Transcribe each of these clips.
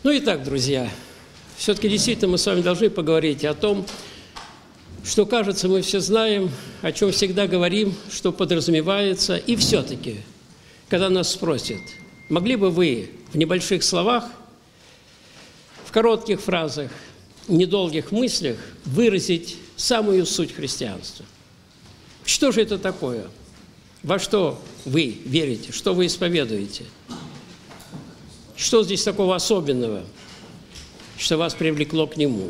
Ну и так, друзья, все-таки действительно мы с вами должны поговорить о том, что, кажется, мы все знаем, о чем всегда говорим, что подразумевается. И все-таки, когда нас спросят, могли бы вы в небольших словах, в коротких фразах, недолгих мыслях выразить самую суть христианства? Что же это такое? Во что вы верите? Что вы исповедуете? Что здесь такого особенного, что вас привлекло к нему?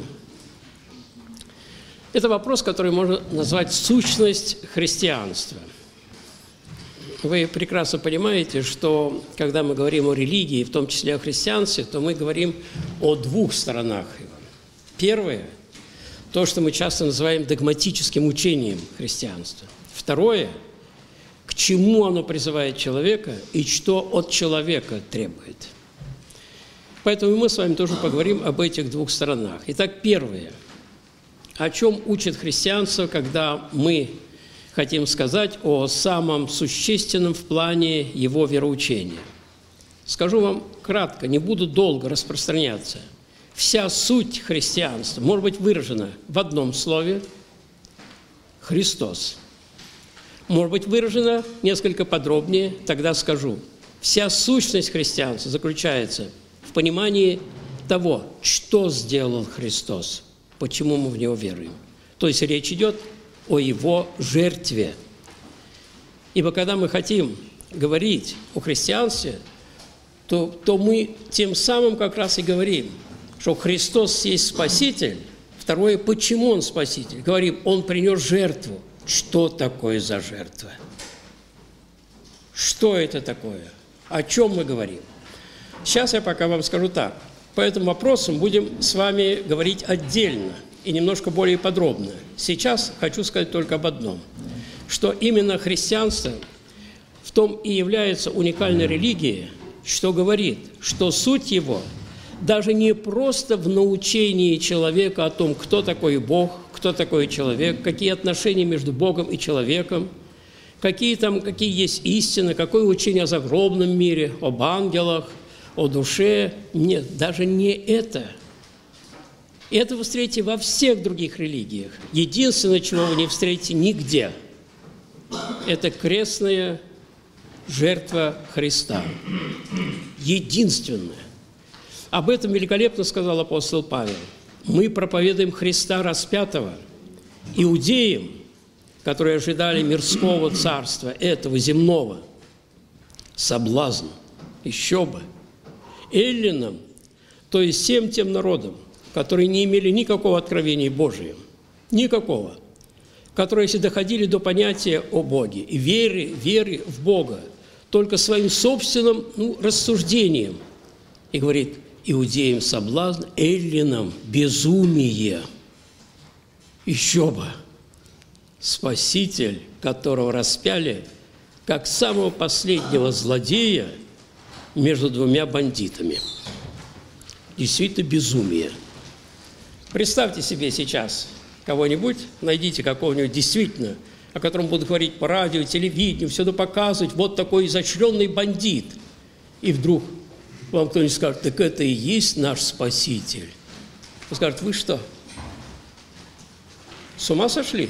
Это вопрос, который можно назвать сущность христианства. Вы прекрасно понимаете, что когда мы говорим о религии, в том числе о христианстве, то мы говорим о двух сторонах его. Первое – то, что мы часто называем догматическим учением христианства. Второе – к чему оно призывает человека и что от человека требует. Поэтому мы с вами тоже поговорим об этих двух сторонах. Итак, первое. О чем учит христианство, когда мы хотим сказать о самом существенном в плане его вероучения? Скажу вам кратко, не буду долго распространяться. Вся суть христианства может быть выражена в одном слове – Христос. Может быть выражена несколько подробнее, тогда скажу. Вся сущность христианства заключается в понимании того, что сделал Христос, почему мы в Него веруем. То есть речь идет о Его жертве. Ибо когда мы хотим говорить о христианстве, то мы тем самым как раз и говорим, что Христос есть Спаситель. Второе, почему Он Спаситель? Говорим, Он принес жертву. Что такое за жертва? Что это такое? О чем мы говорим? Сейчас я пока вам скажу так. По этому вопросу будем с вами говорить отдельно и немножко более подробно. Сейчас хочу сказать только об одном, что именно христианство в том и является уникальной религией, что говорит, что суть его даже не просто в научении человека о том, кто такой Бог, кто такой человек, какие отношения между Богом и человеком, какие есть истины, какое учение о загробном мире, об ангелах, о душе. Нет, даже не это. Это вы встретите во всех других религиях. Единственное, чего вы не встретите нигде, это крестная жертва Христа. Единственное. Об этом великолепно сказал апостол Павел. Мы проповедуем Христа распятого иудеям, которые ожидали мирского царства, этого земного, соблазн, еще бы, эллинам, то есть всем тем народам, которые не имели никакого откровения Божия, никакого, которые если доходили до понятия о Боге и веры в Бога только своим собственным рассуждением, и говорит, иудеям соблазн, эллинам безумие. Еще бы, Спаситель, которого распяли, как самого последнего злодея между двумя бандитами. Действительно безумие. Представьте себе сейчас кого-нибудь, найдите какого-нибудь действительно, о котором будут говорить по радио, телевидению, всюду показывать, вот такой изощренный бандит. И вдруг вам кто-нибудь скажет, так это и есть наш Спаситель. Он скажет, вы что, с ума сошли?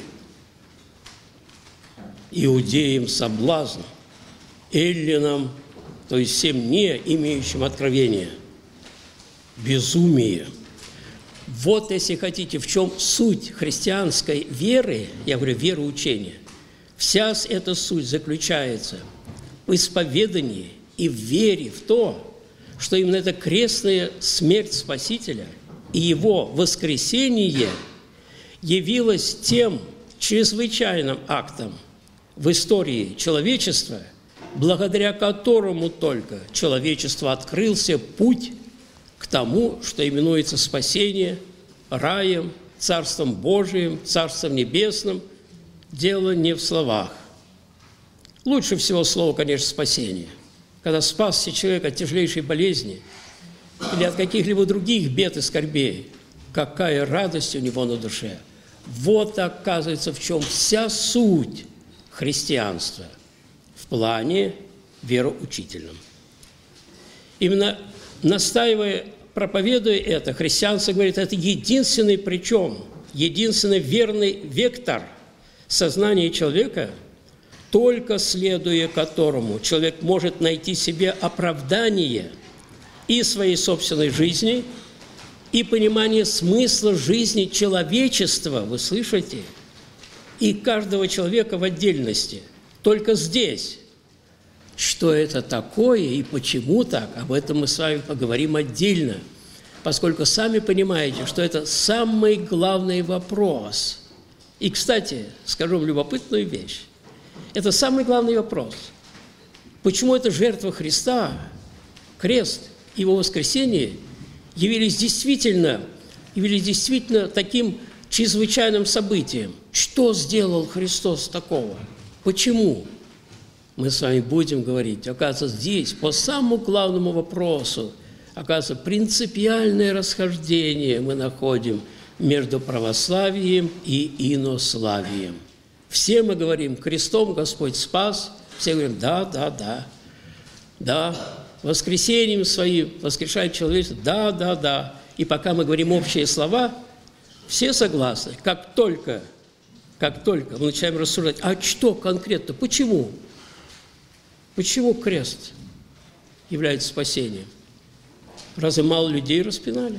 Иудеям соблазн, эллинам, то есть всем не имеющим откровения. Безумие. Вот, если хотите, в чем суть христианской веры, я говорю, вероучения, вся эта суть заключается в исповедании и в вере в то, что именно эта крестная смерть Спасителя и Его воскресение явилось тем чрезвычайным актом в истории человечества, благодаря которому только человечеству открылся путь к тому, что именуется спасение, раем, Царством Божиим, Царством Небесным. Дело не в словах. Лучше всего слово, конечно, спасение. Когда спасся человек от тяжелейшей болезни или от каких-либо других бед и скорбей, какая радость у него на душе. Вот, оказывается, в чем вся суть христианства в плане вероучительном. Именно настаивая проповедуя это, христианство говорит, это единственный причем, единственный верный вектор сознания человека, только следуя которому человек может найти себе оправдание и своей собственной жизни, и понимание смысла жизни человечества, вы слышите, и каждого человека в отдельности. Только здесь. Что это такое и почему так, об этом мы с вами поговорим отдельно, поскольку сами понимаете, что это самый главный вопрос. И, кстати, скажу вам любопытную вещь. Это самый главный вопрос. Почему эта жертва Христа, крест, Его воскресение явились действительно таким чрезвычайным событием? Что сделал Христос такого? Почему? Мы с вами будем говорить. Оказывается, здесь по самому главному вопросу, оказывается, принципиальное расхождение мы находим между православием и инославием. Все мы говорим, крестом Господь спас, все говорим, да, воскресением своим воскрешает человечество, да. И пока мы говорим общие слова, все согласны. Как только мы начинаем рассуждать, а что конкретно, почему? Почему крест является спасением? Разве мало людей распинали?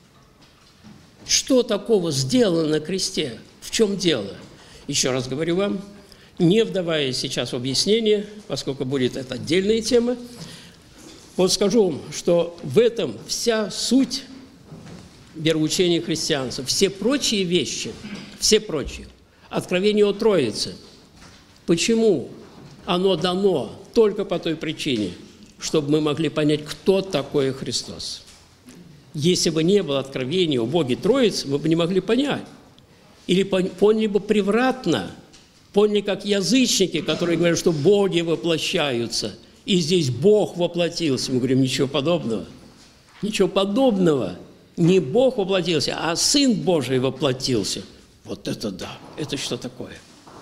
Что такого сделано на кресте? В чем дело? Еще раз говорю вам, не вдаваясь сейчас в объяснение, поскольку будет это отдельная тема, вот скажу вам, что в этом вся суть вероучения христианства. Все прочие вещи, откровение о Троице. Почему оно дано? Только по той причине, чтобы мы могли понять, кто такой Христос. Если бы не было откровения о Боге Троицы, мы бы не могли понять. Или поняли бы превратно, поняли как язычники, которые говорят, что боги воплощаются, и здесь Бог воплотился. Мы говорим, ничего подобного. Ничего подобного. Не Бог воплотился, а Сын Божий воплотился. Вот это да, это что такое?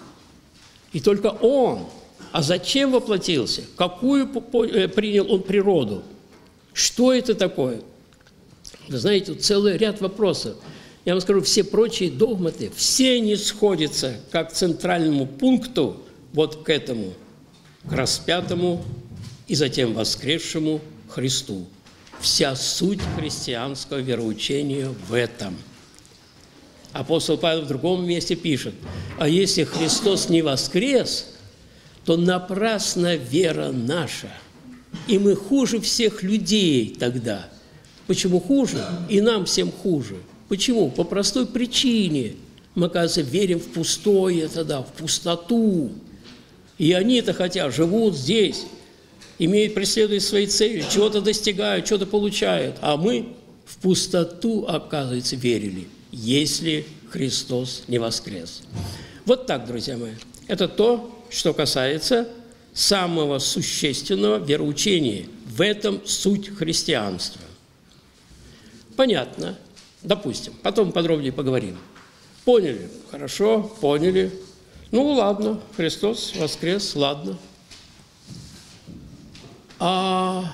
И только Он. А зачем воплотился? Какую принял Он природу? Что это такое? Вы знаете, целый ряд вопросов. Я вам скажу, все прочие догматы, все не сходятся как к центральному пункту, вот к этому, к распятому и затем воскресшему Христу. Вся суть христианского вероучения в этом. Апостол Павел в другом месте пишет, а если Христос не воскрес, то напрасна вера наша, и мы хуже всех людей тогда. Почему хуже? И нам всем хуже. Почему? По простой причине. Мы, оказывается, верим в пустое тогда, в пустоту. И они-то хотя живут здесь, преследуют свои цели, чего-то достигают, что-то получают. А мы в пустоту, оказывается, верили, если Христос не воскрес. Вот так, друзья мои. Это то, что касается самого существенного вероучения. В этом суть христианства. Понятно? Допустим. Потом подробнее поговорим. Поняли? Хорошо, поняли. Ну, ладно, Христос воскрес, ладно. А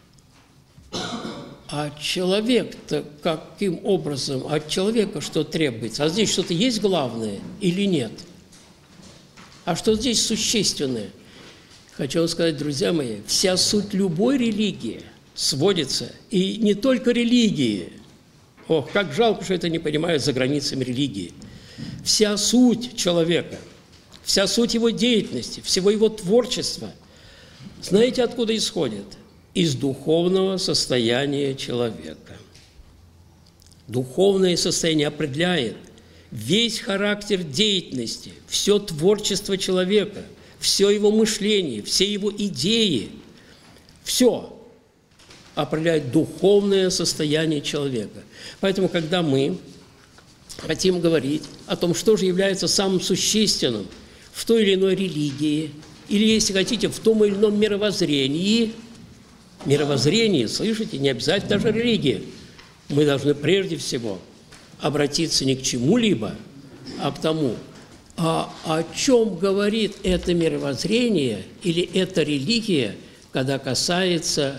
человек-то каким образом? От человека что требуется? А здесь что-то есть главное или нет? А что здесь существенное? Хочу вам сказать, друзья мои, вся суть любой религии сводится, и не только религии. Ох, как жалко, что это не понимают за границами религии. Вся суть человека, вся суть его деятельности, всего его творчества, знаете, откуда исходит? Из духовного состояния человека. Духовное состояние определяет весь характер деятельности, все творчество человека, все его мышление, все его идеи, все определяет духовное состояние человека. Поэтому, когда мы хотим говорить о том, что же является самым существенным в той или иной религии, или, если хотите, в том или ином мировоззрении, слышите, не обязательно даже религия, мы должны прежде всего обратиться не к чему-либо, а к тому, о чем говорит это мировоззрение или эта религия, когда касается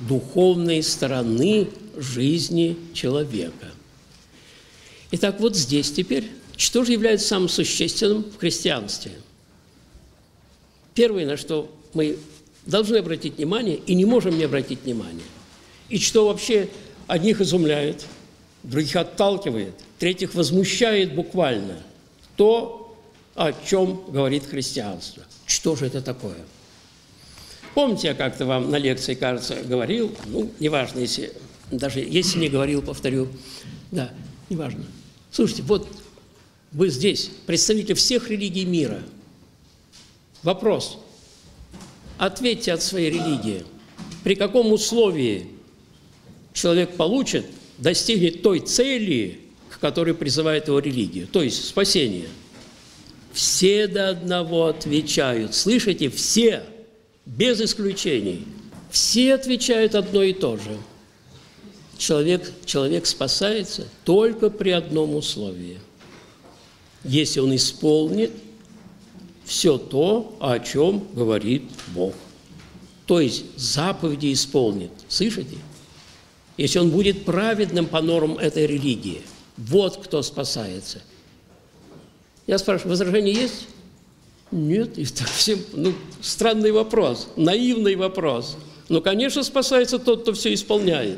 духовной стороны жизни человека. Итак, вот здесь теперь, что же является самым существенным в христианстве? Первое, на что мы должны обратить внимание и не можем не обратить внимание, и что вообще одних изумляет, других отталкивает, третьих возмущает буквально, то, о чем говорит христианство. Что же это такое? Помните, я как-то вам на лекции, кажется, говорил, неважно, если не говорил, повторю, да, неважно. Слушайте, вот вы здесь, представители всех религий мира. Вопрос. Ответьте от своей религии, при каком условии человек достигнет той цели, к которой призывает его религия, то есть спасение. Все до одного отвечают. Слышите? Все, без исключений. Все отвечают одно и то же. Человек спасается только при одном условии. Если он исполнит все то, о чем говорит Бог. То есть заповеди исполнит. Слышите? Если он будет праведным по нормам этой религии. Вот кто спасается. Я спрашиваю, возражения есть? Нет. И совсем, странный вопрос, наивный вопрос. Конечно, спасается тот, кто все исполняет.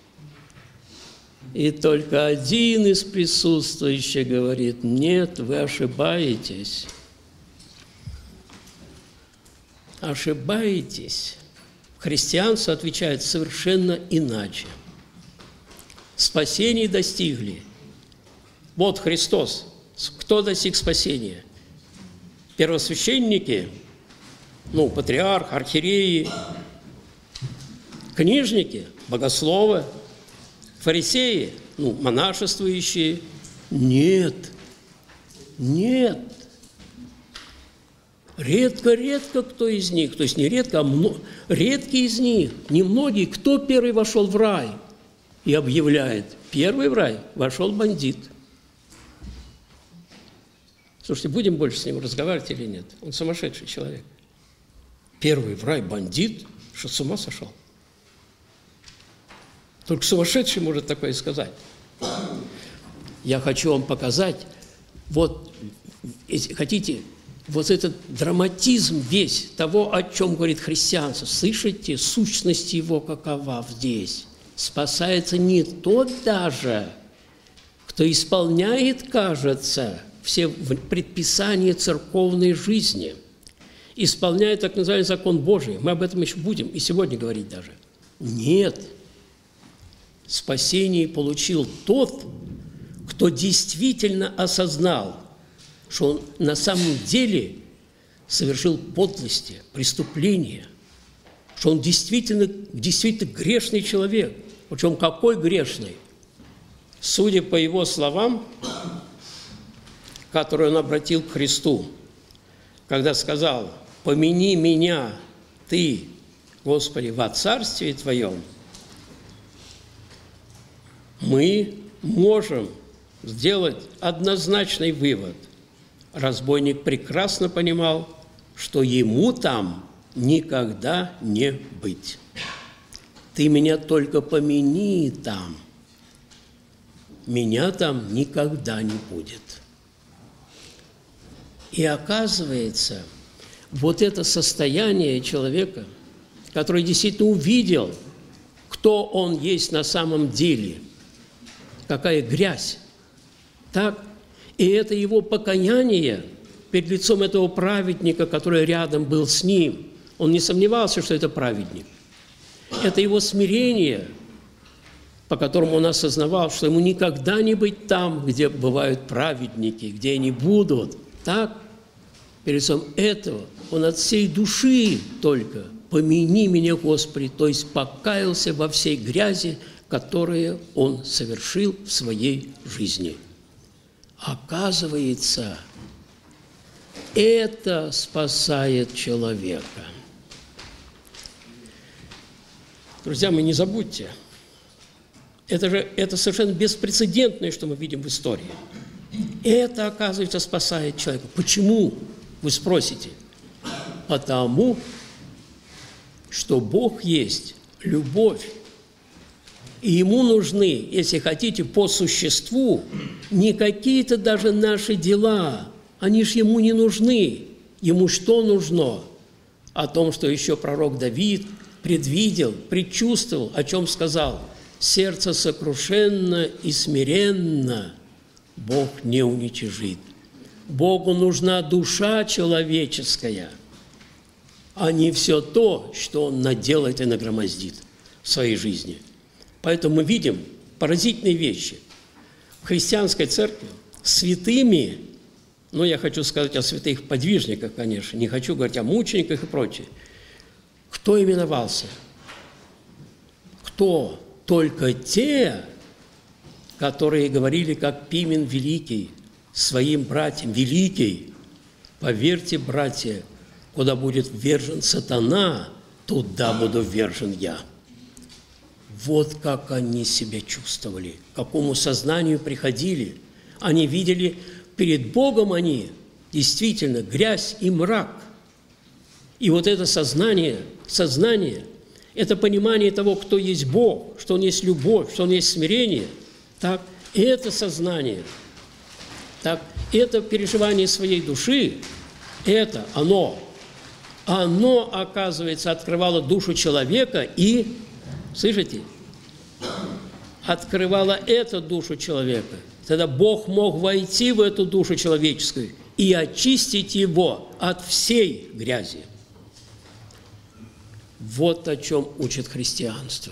И только один из присутствующих говорит: нет, вы ошибаетесь. Ошибаетесь. Христианство отвечает совершенно иначе. Спасение достигли. Вот Христос. Кто достиг спасения? Первосвященники, патриарх, архиереи, книжники, богословы, фарисеи, монашествующие. Нет. Редко кто из них, то есть не редко, а редкие из них, немногие, кто первый вошел в рай и объявляет: первый в рай вошел бандит. Слушайте, будем больше с ним разговаривать или нет? Он сумасшедший человек. Первый в рай бандит? Что, с ума сошел? Только сумасшедший может такое сказать. Я хочу вам показать, вот, если хотите, вот этот драматизм весь того, о чем говорит христианство. Слышите, сущность его какова здесь? Спасается не тот даже, кто исполняет, кажется, все предписания церковной жизни, исполняет так называемый закон Божий. Мы об этом еще будем и сегодня говорить даже. Нет. Спасение получил тот, кто действительно осознал, что он на самом деле совершил подлости, преступления, что он действительно грешный человек. Причем какой грешный? Судя по его словам, которые он обратил к Христу, когда сказал: «Помяни меня, Ты, Господи, во Царстве Твоем», мы можем сделать однозначный вывод. Разбойник прекрасно понимал, что ему там никогда не быть. Ты меня только помяни там, меня там никогда не будет. И оказывается, вот это состояние человека, который действительно увидел, кто он есть на самом деле, какая грязь, так, и это его покаяние перед лицом этого праведника, который рядом был с ним, он не сомневался, что это праведник. Это его смирение, по которому он осознавал, что ему никогда не быть там, где бывают праведники, где они будут. Так, перед лицом этого он от всей души только «помяни меня, Господи», то есть покаялся во всей грязи, которую он совершил в своей жизни. Оказывается, это спасает человека. Друзья, мы не забудьте, это совершенно беспрецедентное, что мы видим в истории. Это, оказывается, спасает человека. Почему, вы спросите? Потому что Бог есть любовь. И ему нужны, если хотите, по существу, не какие-то даже наши дела. Они ж ему не нужны. Ему что нужно? О том, что еще пророк Давид предвидел, предчувствовал, о чем сказал: «Сердце сокрушенно и смиренно Бог не уничижит». Богу нужна душа человеческая, а не все то, что Он наделает и нагромоздит в своей жизни. Поэтому мы видим поразительные вещи. В христианской церкви святыми, я хочу сказать о святых подвижниках, конечно, не хочу говорить о мучениках и прочее. Кто именовался? Кто? Только те, которые говорили, как Пимен Великий, своим братьям: «Великий, поверьте, братья, куда будет ввержен сатана, туда буду ввержен я». Вот как они себя чувствовали, к какому сознанию приходили. Они видели, перед Богом они действительно грязь и мрак. И вот это сознание, это понимание того, кто есть Бог, что Он есть любовь, что Он есть смирение, так, это сознание, так, это переживание своей души, это оно, оказывается, открывало душу человека и, слышите, открывало эту душу человека. Тогда Бог мог войти в эту душу человеческую и очистить его от всей грязи. Вот о чем учит христианство.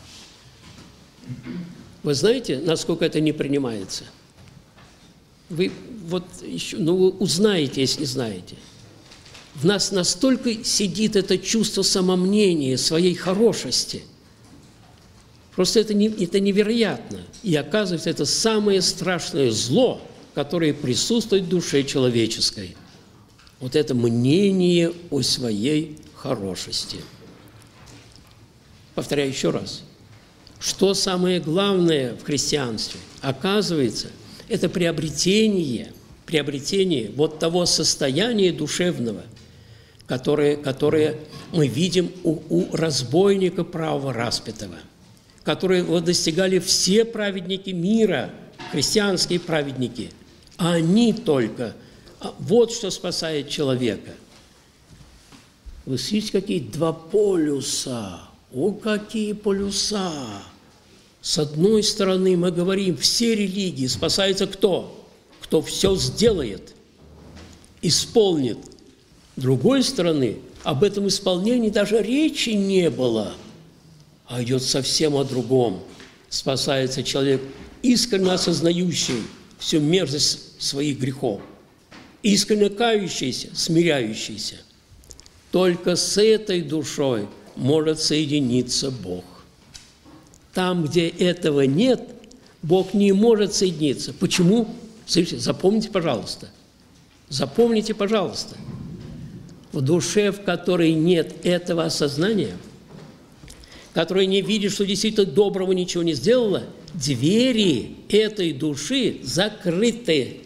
Вы знаете, насколько это не принимается? Вы вы узнаете, если знаете. В нас настолько сидит это чувство самомнения, своей хорошести. Просто это невероятно. И оказывается, это самое страшное зло, которое присутствует в душе человеческой. Вот это мнение о своей хорошести. Повторяю еще раз. Что самое главное в христианстве? Оказывается, это приобретение вот того состояния душевного, которое мы видим у разбойника правого распятого, которое достигали все праведники мира, христианские праведники, а они только. Вот что спасает человека. Вы видите, какие два полюса. О, какие полюса! С одной стороны, мы говорим, все религии спасается кто? Кто все сделает, исполнит. С другой стороны, об этом исполнении даже речи не было, а идет совсем о другом. Спасается человек, искренне осознающий всю мерзость своих грехов, искренне кающийся, смиряющийся. Только с этой душой может соединиться Бог. Там, где этого нет, Бог не может соединиться. Почему? Слышите, запомните, пожалуйста. Запомните, пожалуйста. В душе, в которой нет этого осознания, которая не видит, что действительно доброго ничего не сделала, двери этой души закрыты.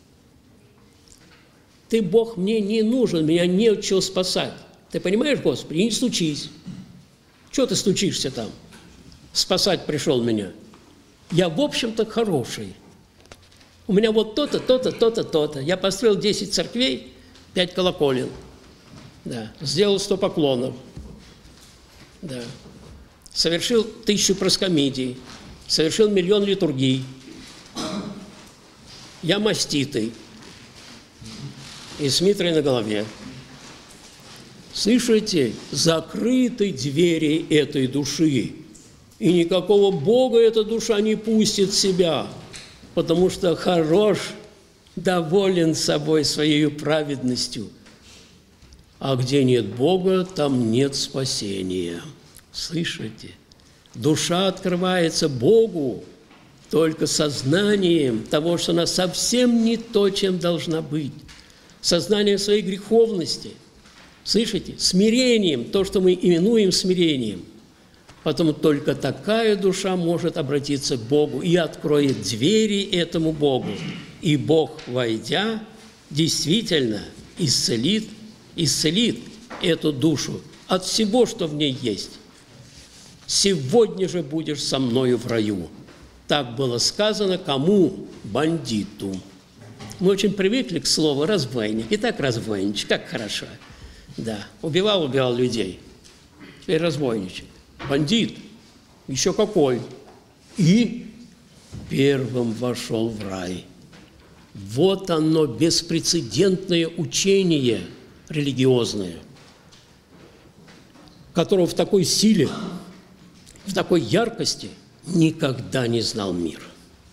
Ты, Бог, мне не нужен, меня не от чего спасать. Ты понимаешь, Господи, не стучись. Чего ты стучишься там? Спасать пришел меня. Я, в общем-то, хороший. У меня вот то-то, то-то, то-то, то-то. Я построил 10 церквей, 5 колоколен. Да. Сделал 100 поклонов. Да. Совершил 1000 проскомидий. Совершил 1 000 000 литургий. Я маститый. И с митрой на голове. Слышите, закрыты двери этой души. И никакого Бога эта душа не пустит в себя, потому что хорош, доволен собой, своей праведностью. А где нет Бога, там нет спасения. Слышите? Душа открывается Богу только сознанием того, что она совсем не то, чем должна быть. Сознанием своей греховности. Слышите? Смирением, то, что мы именуем смирением. Потому только такая душа может обратиться к Богу и откроет двери этому Богу. И Бог, войдя, действительно исцелит эту душу от всего, что в ней есть. сегодня же будешь со мною в раю». Так было сказано кому? Бандиту. Мы очень привыкли к слову «разбойник». Итак, разбойничек, как хорошо. Да, убивал людей. Теперь разбойничек. Бандит. Еще какой. И первым вошел в рай. Вот оно, беспрецедентное учение религиозное, которого в такой силе, в такой яркости никогда не знал мир.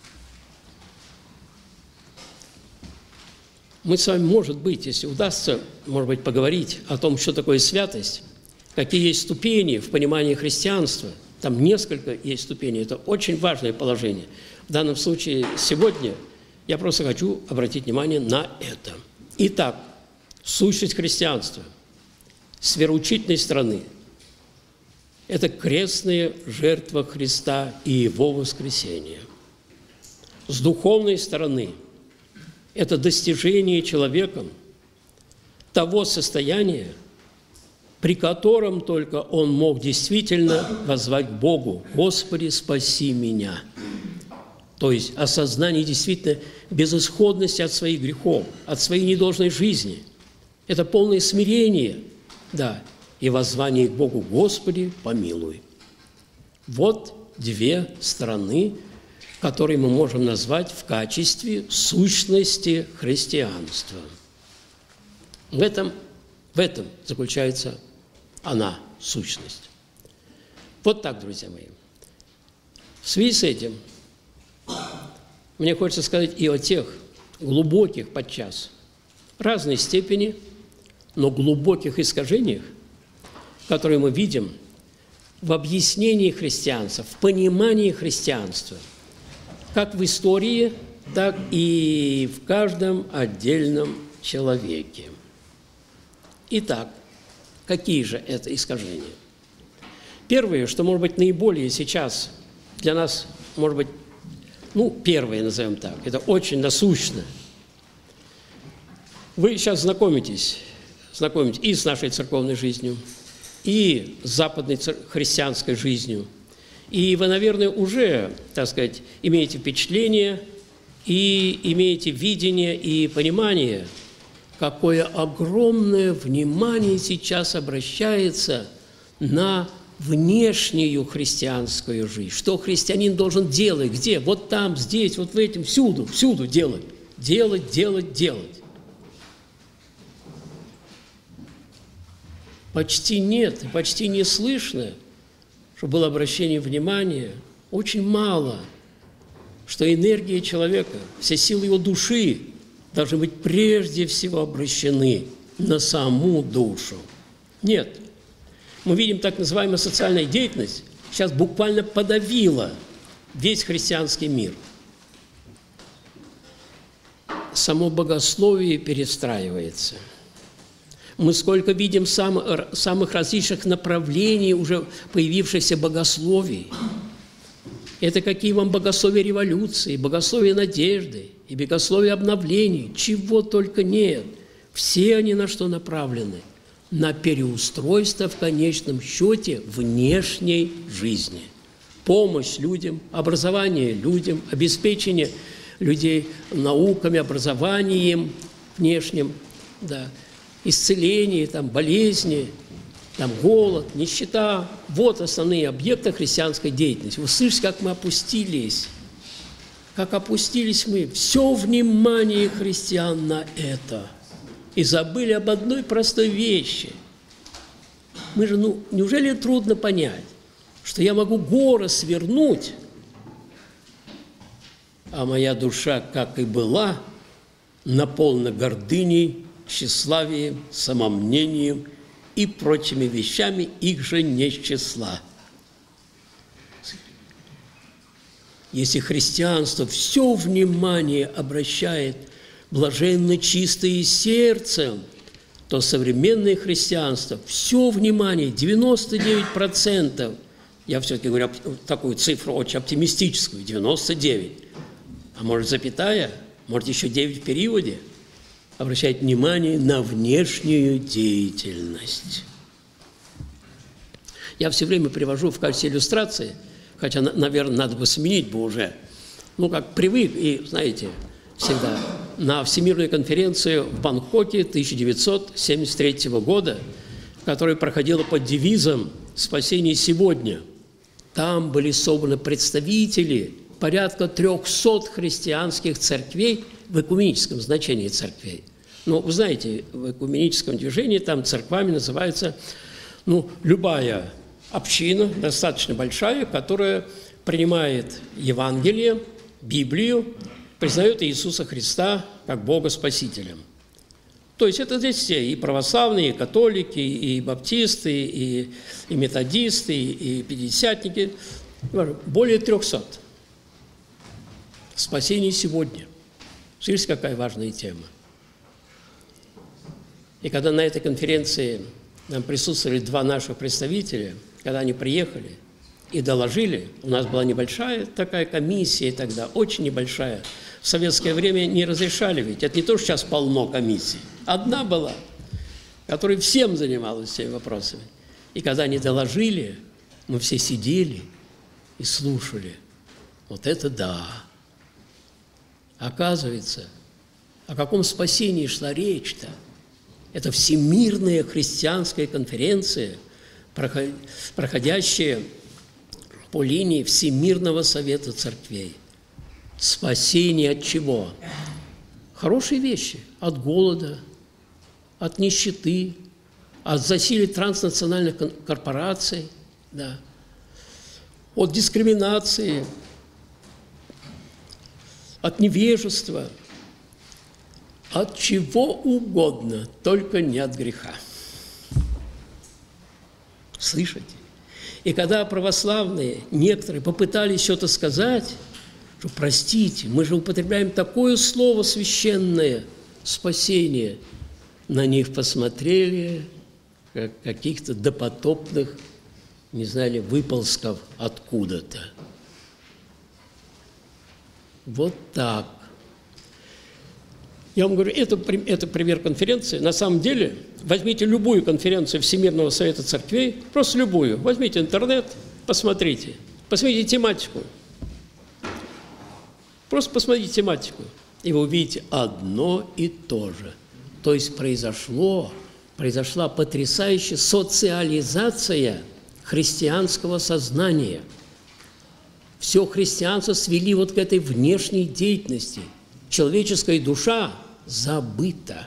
Мы с вами, может быть, если удастся, может быть, поговорить о том, что такое святость, какие есть ступени в понимании христианства. Там несколько есть ступеней. Это очень важное положение. В данном случае сегодня я просто хочу обратить внимание на это. Итак, сущность христианства с вероучительной стороны – это крестная жертва Христа и Его воскресение. С духовной стороны – это достижение человеком того состояния, при котором только он мог действительно воззвать к Богу: «Господи, спаси меня». То есть осознание действительно безысходности от своих грехов, от своей недолжной жизни. Это полное смирение, да, и воззвание к Богу: «Господи, помилуй». Вот две стороны, которые мы можем назвать в качестве сущности христианства. В этом заключается она, сущность. Вот так, друзья мои. В связи с этим мне хочется сказать и о тех глубоких подчас, разной степени, но глубоких искажениях, которые мы видим в объяснении христианства, в понимании христианства, как в истории, так и в каждом отдельном человеке. Итак, какие же это искажения? Первое, что, может быть, наиболее сейчас для нас, может быть, первое, назовем так, это очень насущно. Вы сейчас знакомитесь и с нашей церковной жизнью, и с западной христианской жизнью. И вы, наверное, уже, так сказать, имеете впечатление и имеете видение и понимание, какое огромное внимание сейчас обращается на внешнюю христианскую жизнь. Что христианин должен делать? Где? Вот там, здесь, вот в этом, всюду делать. Делать. Почти нет, почти не слышно, чтобы было обращение внимания, очень мало, что энергия человека, все силы его души должны быть прежде всего обращены на саму душу. Нет. Мы видим, так называемая социальная деятельность сейчас буквально подавила весь христианский мир. Само богословие перестраивается. Мы сколько видим самых различных направлений уже появившихся богословий. Это какие вам богословия революции, богословия надежды и богословия обновлений, чего только нет. Все они на что направлены? На переустройство в конечном счете внешней жизни. Помощь людям, образование людям, обеспечение людей науками, образованием внешним, да, исцеление, болезни, голод, нищета. Вот основные объекты христианской деятельности. Вы слышите, как мы опустились? Как опустились мы? Все внимание христиан на это. И забыли об одной простой вещи. Мы же, неужели трудно понять, что я могу горы свернуть, а моя душа, как и была, наполнена гордыней, тщеславием, самомнением и прочими вещами, их же не с числа. Если христианство все внимание обращает блаженно чистые сердцем, то современное христианство все внимание, 99%, я все-таки говорю такую цифру очень оптимистическую, 99%, а может запятая, может еще 9 в периоде, обращает внимание на внешнюю деятельность. Я все время привожу в качестве иллюстрации, хотя, наверное, надо бы сменить бы уже, как привык, и, знаете, всегда, на Всемирную конференцию в Бангкоке 1973 года, которая проходила под девизом «Спасение сегодня». Там были собраны представители порядка 300 христианских церквей в экуменическом значении церквей. Но вы знаете, в экуменическом движении там церквами называется любая община, достаточно большая, которая принимает Евангелие, Библию, признает Иисуса Христа как Бога Спасителем. То есть это здесь все, и православные, и католики, и баптисты, и методисты, и пятидесятники. Более 300. Спасение сегодня. Смотрите, какая важная тема. И когда на этой конференции нам присутствовали два наших представителя, когда они приехали и доложили, у нас была небольшая такая комиссия тогда, очень небольшая. В советское время не разрешали ведь. Это не то, что сейчас полно комиссий. Одна была, которая всем занималась всеми вопросами. И когда они доложили, мы все сидели и слушали. Вот это да! Оказывается, о каком спасении шла речь-то? Это Всемирная христианская конференция, проходящая по линии Всемирного совета церквей. Спасение от чего? Хорошие вещи. От голода, от нищеты, от засилия транснациональных корпораций, да, от дискриминации, от невежества, от чего угодно, только не от греха. Слышите? И когда православные, некоторые попытались что-то сказать, что, простите, мы же употребляем такое слово священное – спасение, на них посмотрели, как каких-то допотопных, не знали, выползков откуда-то. Вот так. Я вам говорю, это пример конференции. На самом деле, возьмите любую конференцию Всемирного совета церквей, просто любую, возьмите интернет, посмотрите тематику. Просто посмотрите тематику, и вы увидите одно и то же. То есть произошла потрясающая социализация христианского сознания. Все христианство свели вот к этой внешней деятельности. Человеческая душа забыта,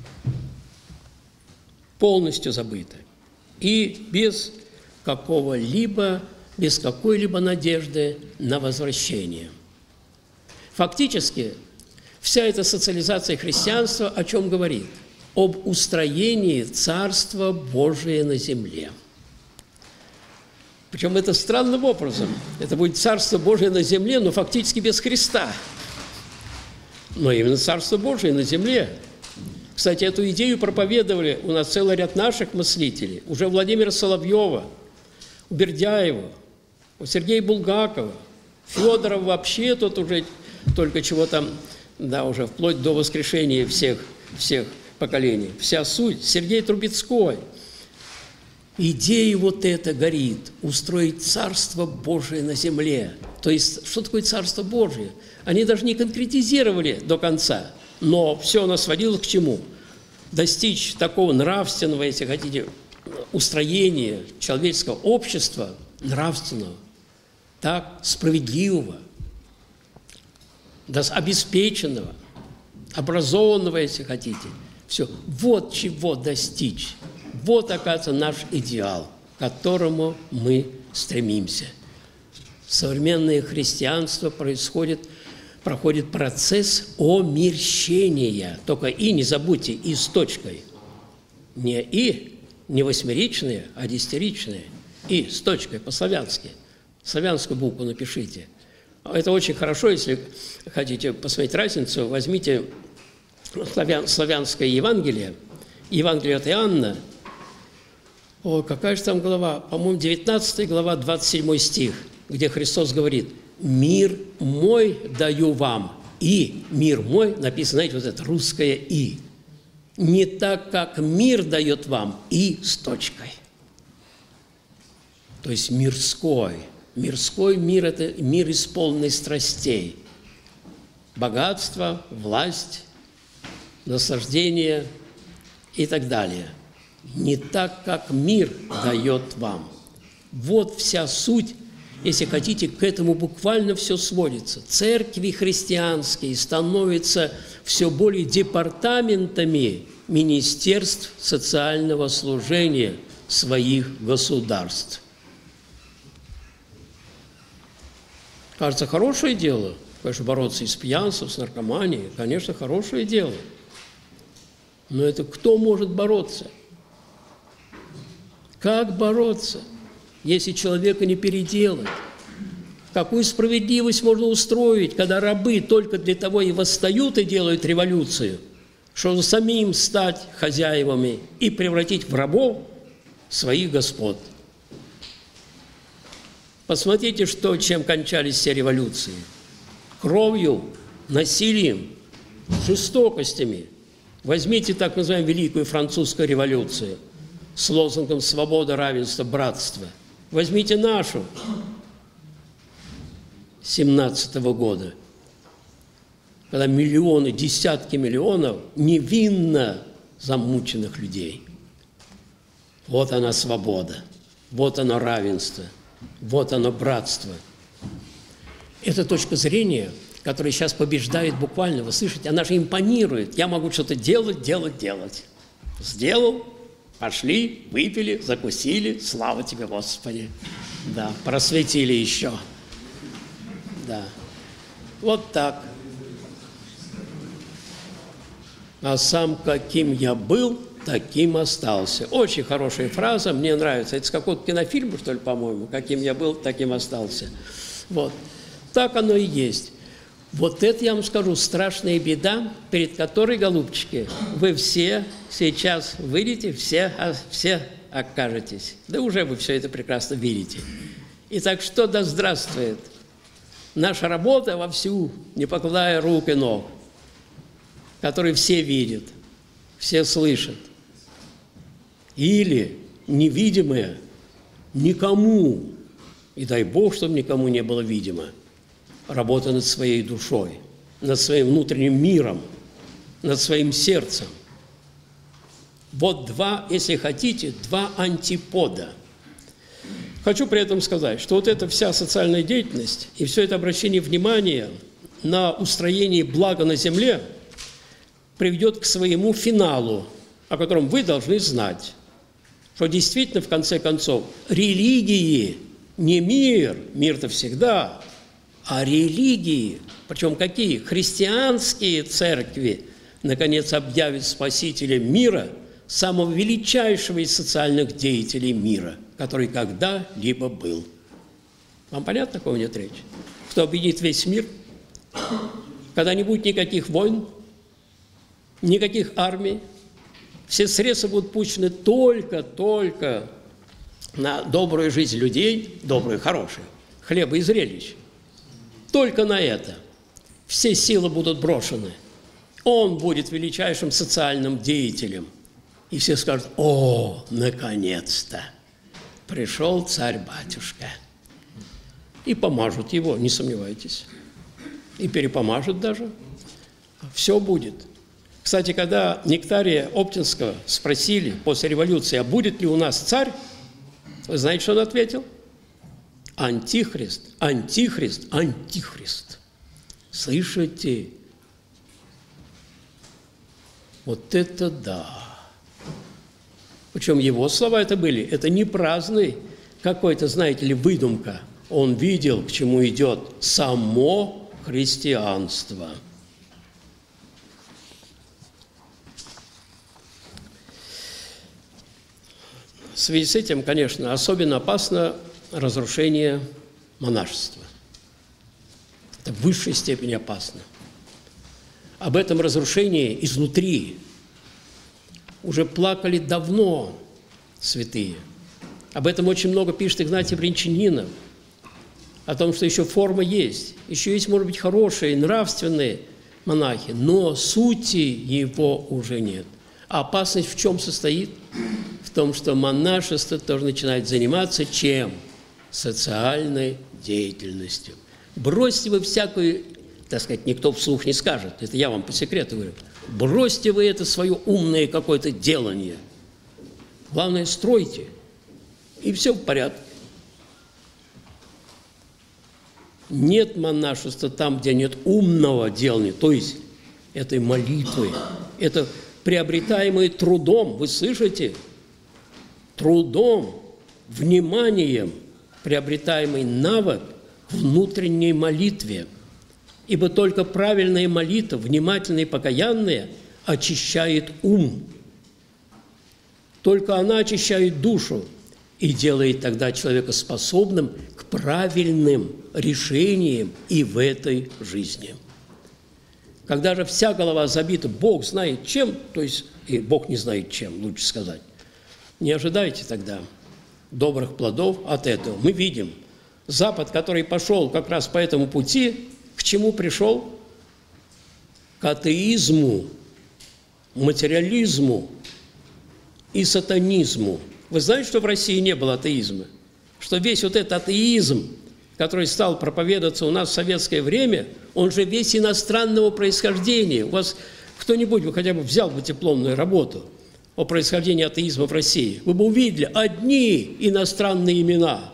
полностью забыта. И без какой-либо надежды на возвращение. Фактически, вся эта социализация христианства о чем говорит? Об устроении Царства Божия на земле. Причем это странным образом. Это будет Царство Божие на земле, но фактически без Христа. Но именно Царство Божие на земле. Кстати, эту идею проповедовали у нас целый ряд наших мыслителей. Уже Владимира Соловьева, у Бердяева, у Сергея Булгакова, Федоров вообще тут уже только чего там, да, уже вплоть до воскрешения всех поколений. Вся суть. Сергей Трубецкой. Идея вот эта горит – устроить Царство Божие на земле. То есть, что такое Царство Божие? Они даже не конкретизировали до конца, но все оно сводилось к чему? Достичь такого нравственного, если хотите, устроения человеческого общества, нравственного, так, справедливого, обеспеченного, образованного, если хотите. Все. Вот чего достичь. Вот, оказывается, наш идеал, к которому мы стремимся. Современное христианство проходит процесс омерщения. Только «и» не забудьте, «и» с точкой. Не «и», не восьмеричные, а десятиричные. «И» с точкой по-славянски. Славянскую букву напишите. Это очень хорошо, если хотите посмотреть разницу. Возьмите славянское Евангелие, Евангелие от Иоанна. О, какая же там глава? По-моему, 19 глава, 27 стих, где Христос говорит: «Мир мой даю вам». И мир мой, написано, знаете, вот это русское «и». Не так, как мир дает вам, и с точкой. то есть мирской. Мирской мир – это мир, исполненный страстей. Богатство, власть, наслаждение и так далее. Не так, как мир дает вам. Вот вся суть, если хотите, к этому буквально все сводится. Церкви христианские становятся все более департаментами министерств социального служения своих государств. Кажется, хорошее дело, конечно, бороться и с пьянством, с наркоманией, конечно, хорошее дело. Но это кто может бороться? Как бороться, если человека не переделать? Какую справедливость можно устроить, когда рабы только для того и восстают и делают революцию, чтобы самим стать хозяевами и превратить в рабов своих господ? Посмотрите, чем кончались все революции. Кровью, насилием, жестокостями. Возьмите так называемую Великую Французскую революцию с лозунгом «Свобода, равенство, братство». Возьмите нашу 17-го года, когда миллионы, десятки миллионов невинно замученных людей. Вот она свобода, вот оно равенство, вот оно братство. Это точка зрения, которая сейчас побеждает буквально, вы слышите, она же импонирует. Я могу что-то делать. Сделал, пошли, выпили, закусили, слава тебе, Господи. Да, просветили еще. Да, вот так. А сам каким я был, таким остался. Очень хорошая фраза, мне нравится. Это с какого-то кинофильма, что ли, по-моему. Каким я был, таким остался. Вот. Так оно и есть. Вот это, я вам скажу, страшная беда, перед которой, голубчики, вы все сейчас выйдете, все окажетесь. Да уже вы все это прекрасно видите. Итак, что да здравствует? Наша работа вовсю, не покладая рук и ног, который все видят, все слышат. Или невидимое никому, и дай Бог, чтобы никому не было видимо, работа над своей душой, над своим внутренним миром, над своим сердцем. Вот два, если хотите, два антипода. Хочу при этом сказать, что вот эта вся социальная деятельность и все это обращение внимания на устроение блага на земле приведет к своему финалу, о котором вы должны знать, что действительно, в конце концов, религии не мир, мир-то всегда, а религии, причем какие? Христианские церкви, наконец, объявят спасителем мира, самого величайшего из социальных деятелей мира, который когда-либо был. Вам понятно, о ком идет речь? Кто объединит весь мир, когда не будет никаких войн, никаких армий, все средства будут пущены только на добрую жизнь людей, добрую, хорошую, хлеба и зрелищ. Только на это. Все силы будут брошены. Он будет величайшим социальным деятелем. И все скажут: о, наконец-то пришел царь-батюшка. И помажут его, не сомневайтесь. И перепомажут даже. Все будет. Кстати, когда Нектария Оптинского спросили после революции, а будет ли у нас царь, вы знаете, что он ответил? Антихрист, антихрист, антихрист. Слышите? Вот это да! Причем его слова это были, это не праздный какой-то, знаете ли, выдумка. Он видел, к чему идет само христианство. В связи с этим, конечно, особенно опасно разрушение монашества. Это в высшей степени опасно. Об этом разрушении изнутри уже плакали давно святые. Об этом очень много пишет Игнатий Брянчанинов, о том, что еще форма есть, еще есть, может быть, хорошие, нравственные монахи, но сути его уже нет. А опасность в чем состоит? В том, что монашество тоже начинает заниматься чем? социальной деятельностью. Бросьте вы всякую, так сказать, никто вслух не скажет, это я вам по секрету говорю, бросьте вы это свое умное какое-то делание. Главное, стройте, и все в порядке. Нет монашества там, где нет умного делания, то есть этой молитвы, это приобретаемое трудом, вы слышите? Трудом, вниманием приобретаемый навык внутренней молитве. Ибо только правильная молитва, внимательная и покаянная, очищает ум. Только она очищает душу и делает тогда человека способным к правильным решениям и в этой жизни. Когда же вся голова забита, Бог знает чем, то есть и Бог не знает чем, лучше сказать, не ожидайте тогда добрых плодов от этого. Мы видим, Запад, который пошел как раз по этому пути, к чему пришел? К атеизму, материализму и сатанизму. Вы знаете, что в России не было атеизма? Что весь вот этот атеизм, который стал проповедоваться у нас в советское время, он же весь иностранного происхождения. У вас кто-нибудь бы хотя бы взял бы дипломную работу о происхождении атеизма в России, вы бы увидели одни иностранные имена.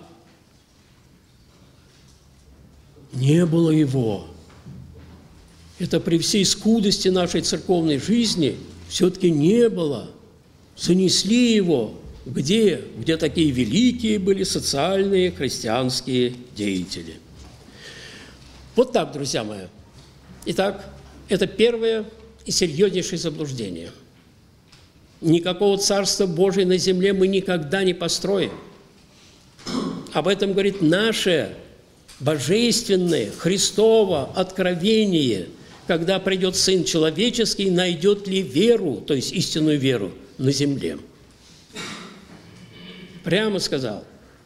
Не было его. Это при всей скудости нашей церковной жизни все-таки не было. Занесли его где? Где такие великие были социальные христианские деятели. Вот так, друзья мои. Итак, это первое и серьезнейшее заблуждение. Никакого Царства Божия на земле мы никогда не построим. Об этом говорит наше божественное, Христово откровение, когда придет Сын Человеческий, найдет ли веру, то есть истинную веру, на земле. Прямо сказал.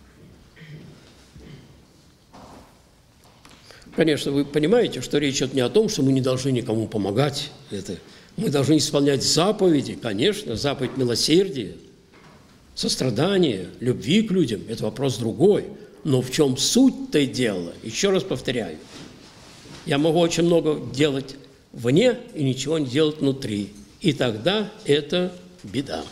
Конечно, вы понимаете, что речь идет не о том, что мы не должны никому помогать. Мы должны исполнять заповеди, конечно, заповедь милосердия, сострадания, любви к людям – это вопрос другой. Но в чем суть-то дела? Еще раз повторяю. Я могу очень много делать вне и ничего не делать внутри. И тогда это беда.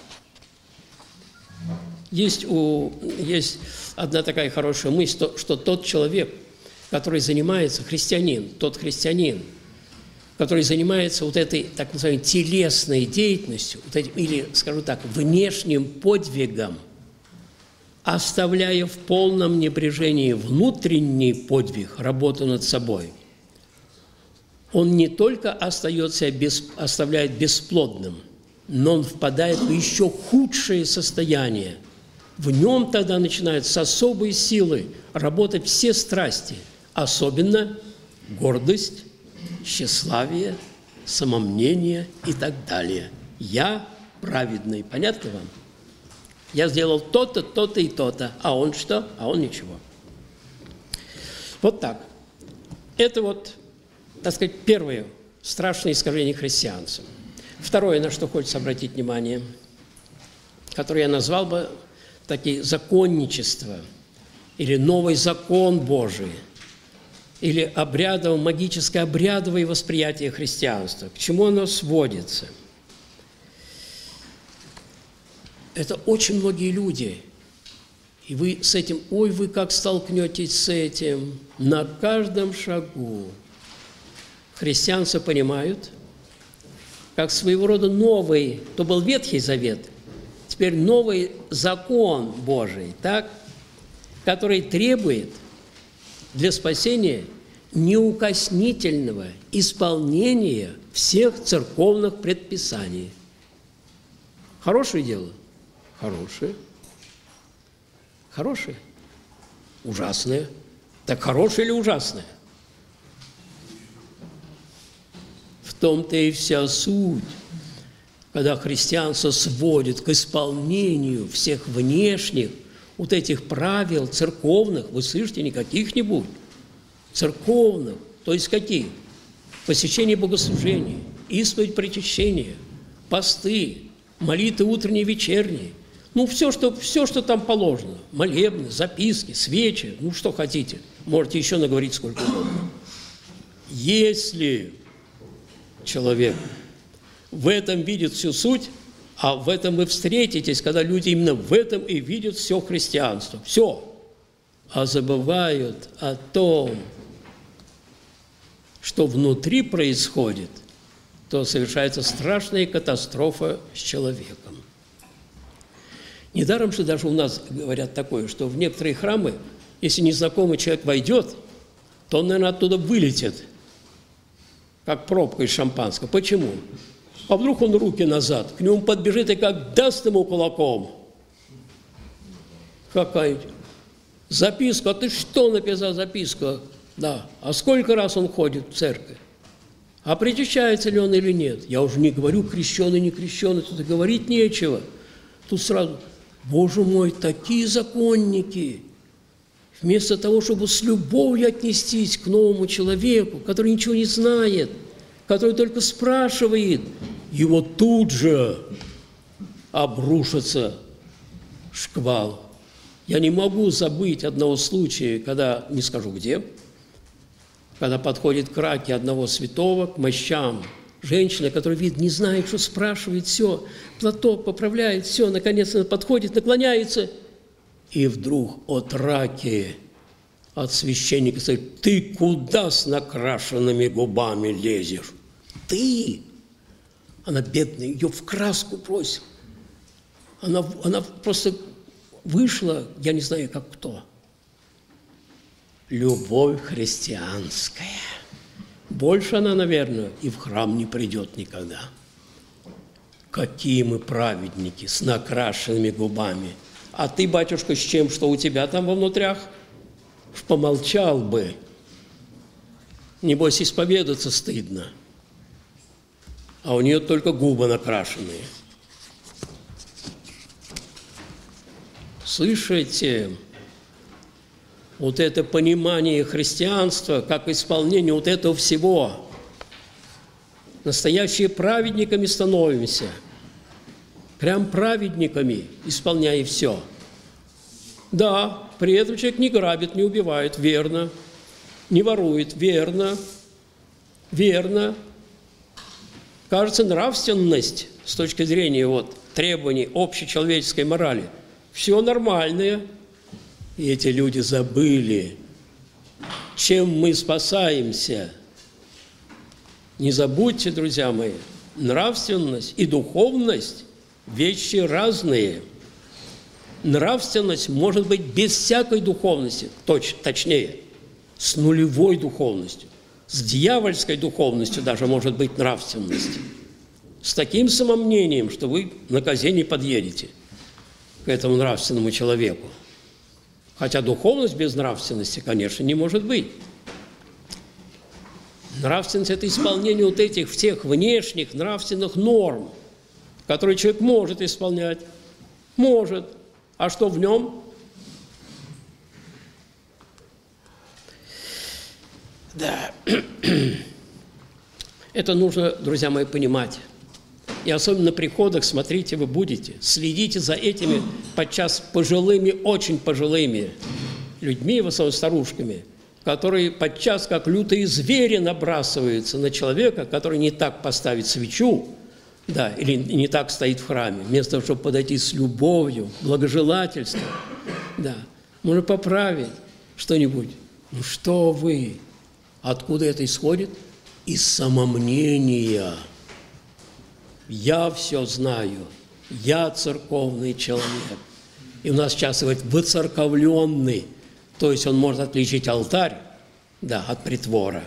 Есть одна такая хорошая мысль, что тот человек, который занимается, тот христианин, который занимается вот этой, так называемой, телесной деятельностью, вот этим, или, скажу так, внешним подвигом, оставляя в полном небрежении внутренний подвиг, работу над собой, он не только оставляет бесплодным, но он впадает в еще худшее состояние. В нем тогда начинают с особой силой работать все страсти, особенно гордость, тщеславие, самомнение и так далее. Я праведный. Понятно вам? Я сделал то-то, то-то и то-то. А он что? А он ничего. Вот так. Это вот, так сказать, первое страшное искажение христианства. Второе, на что хочется обратить внимание, которое я назвал бы такие законничество или новый закон Божий, или магическое обрядовое восприятие христианства. К чему оно сводится? Это очень многие люди. И вы с этим, вы как столкнетесь с этим на каждом шагу. Христианство понимают, как своего рода новый, то был Ветхий Завет, теперь новый закон Божий, так, который требует для спасения неукоснительного исполнения всех церковных предписаний. Хорошее дело? Хорошее. Хорошее. Ужасное. Так хорошее или ужасное? В том-то и вся суть, когда христианство сводит к исполнению всех внешних вот этих правил церковных, вы слышите, не каких-нибудь, церковных, то есть каких? Посещение богослужений, исповедь причащения, посты, молитвы утренние и вечерние. Ну, все, что там положено. Молебны, записки, свечи, ну, что хотите. Можете еще наговорить сколько угодно. Если человек в этом видит всю суть, а в этом вы встретитесь, когда люди именно в этом и видят все христианство. Все. А забывают о том, что внутри происходит, то совершается страшная катастрофа с человеком. Недаром же даже у нас говорят такое, что в некоторые храмы, если незнакомый человек войдет, то он, наверное, оттуда вылетит, как пробка из шампанского. Почему? А вдруг он руки назад, к нему подбежит и как даст ему кулаком. Какая-нибудь записка. А ты что написал записку? Да. А сколько раз он ходит в церковь? А причащается ли он или нет? Я уже не говорю, крещеный, не крещеный, тут и говорить нечего. Тут сразу, Боже мой, такие законники. Вместо того, чтобы с любовью отнестись к новому человеку, который ничего не знает, который только спрашивает, его тут же обрушится шквал. Я не могу забыть одного случая, когда, не скажу где, когда подходит к раке одного святого, к мощам, женщина, которая, видно, не знает, что спрашивает, все, платок поправляет, все, наконец она подходит, наклоняется, и вдруг от раки, от священника говорит, ты куда с накрашенными губами лезешь? Ты! Она бедная, ее в краску бросила. Она просто вышла, я не знаю, как кто. Любовь христианская. Больше она, наверное, и в храм не придет никогда. Какие мы праведники с накрашенными губами. А ты, батюшка, с чем, что у тебя там во внутрях? Помолчал бы. Небось, исповедаться стыдно. А у нее только губы накрашенные. Слышите? Вот это понимание христианства, как исполнение вот этого всего. Настоящие праведниками становимся. Прям праведниками, исполняя все. Да, при этом человек не грабит, не убивает, верно. Не ворует, верно. Верно. Кажется, нравственность с точки зрения требований общечеловеческой морали, все нормальное. И эти люди забыли, чем мы спасаемся. Не забудьте, друзья мои, нравственность и духовность – вещи разные. Нравственность может быть без всякой духовности, точнее, с нулевой духовностью. С дьявольской духовностью даже может быть нравственность. С таким самомнением, что вы на козе не подъедете к этому нравственному человеку. Хотя духовность без нравственности, конечно, не может быть. Нравственность – это исполнение вот этих всех внешних нравственных норм, которые человек может исполнять. Может. А что в нем? Да. Это нужно, друзья мои, понимать. И особенно на приходах, смотрите, вы будете, следите за этими подчас пожилыми, очень пожилыми людьми, в основном старушками, которые подчас как лютые звери набрасываются на человека, который не так поставит свечу, да, или не так стоит в храме, вместо того, чтобы подойти с любовью, благожелательством, да, можно поправить что-нибудь. Ну что вы? Откуда это исходит? Из самомнения. Я все знаю, я церковный человек. И у нас часто говорят «выцерковленный», то есть он может отличить алтарь, да, от притвора.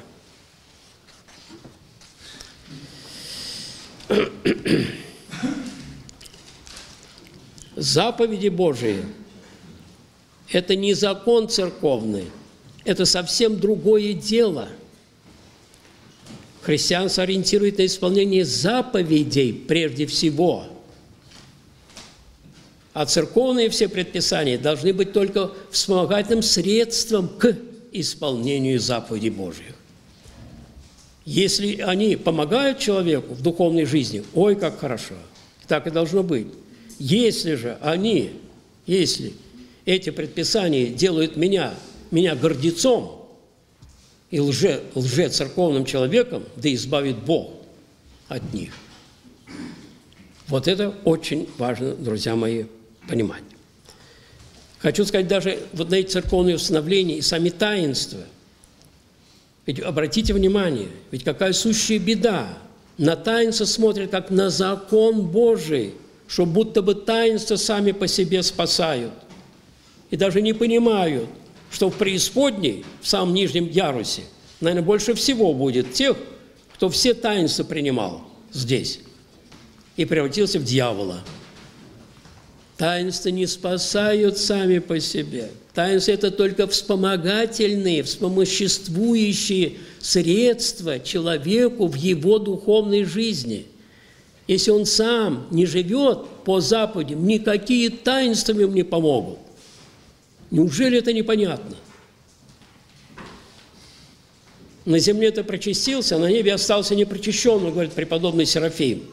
Заповеди Божии – это не закон церковный, это совсем другое дело. Христианство ориентирует на исполнение заповедей прежде всего. А церковные все предписания должны быть только вспомогательным средством к исполнению заповедей Божьих. Если они помогают человеку в духовной жизни, ой, как хорошо, так и должно быть. если эти предписания делают меня гордецом и лжецерковным человеком, да избавит Бог от них. Вот это очень важно, друзья мои, понимать. Хочу сказать, даже вот на эти церковные установления и сами таинства. Ведь обратите внимание, ведь какая сущая беда. На таинства смотрят как на закон Божий, что будто бы таинства сами по себе спасают. И даже не понимают, что в преисподней, в самом нижнем ярусе, наверное, больше всего будет тех, кто все таинства принимал здесь и превратился в дьявола. Таинства не спасают сами по себе. Таинства – это только вспомогательные, вспомоществующие средства человеку в его духовной жизни. Если он сам не живет по заповедям, никакие таинства ему не помогут. Неужели это непонятно? На земле ты причастился, а на небе остался непрочищенным, говорит преподобный Серафим.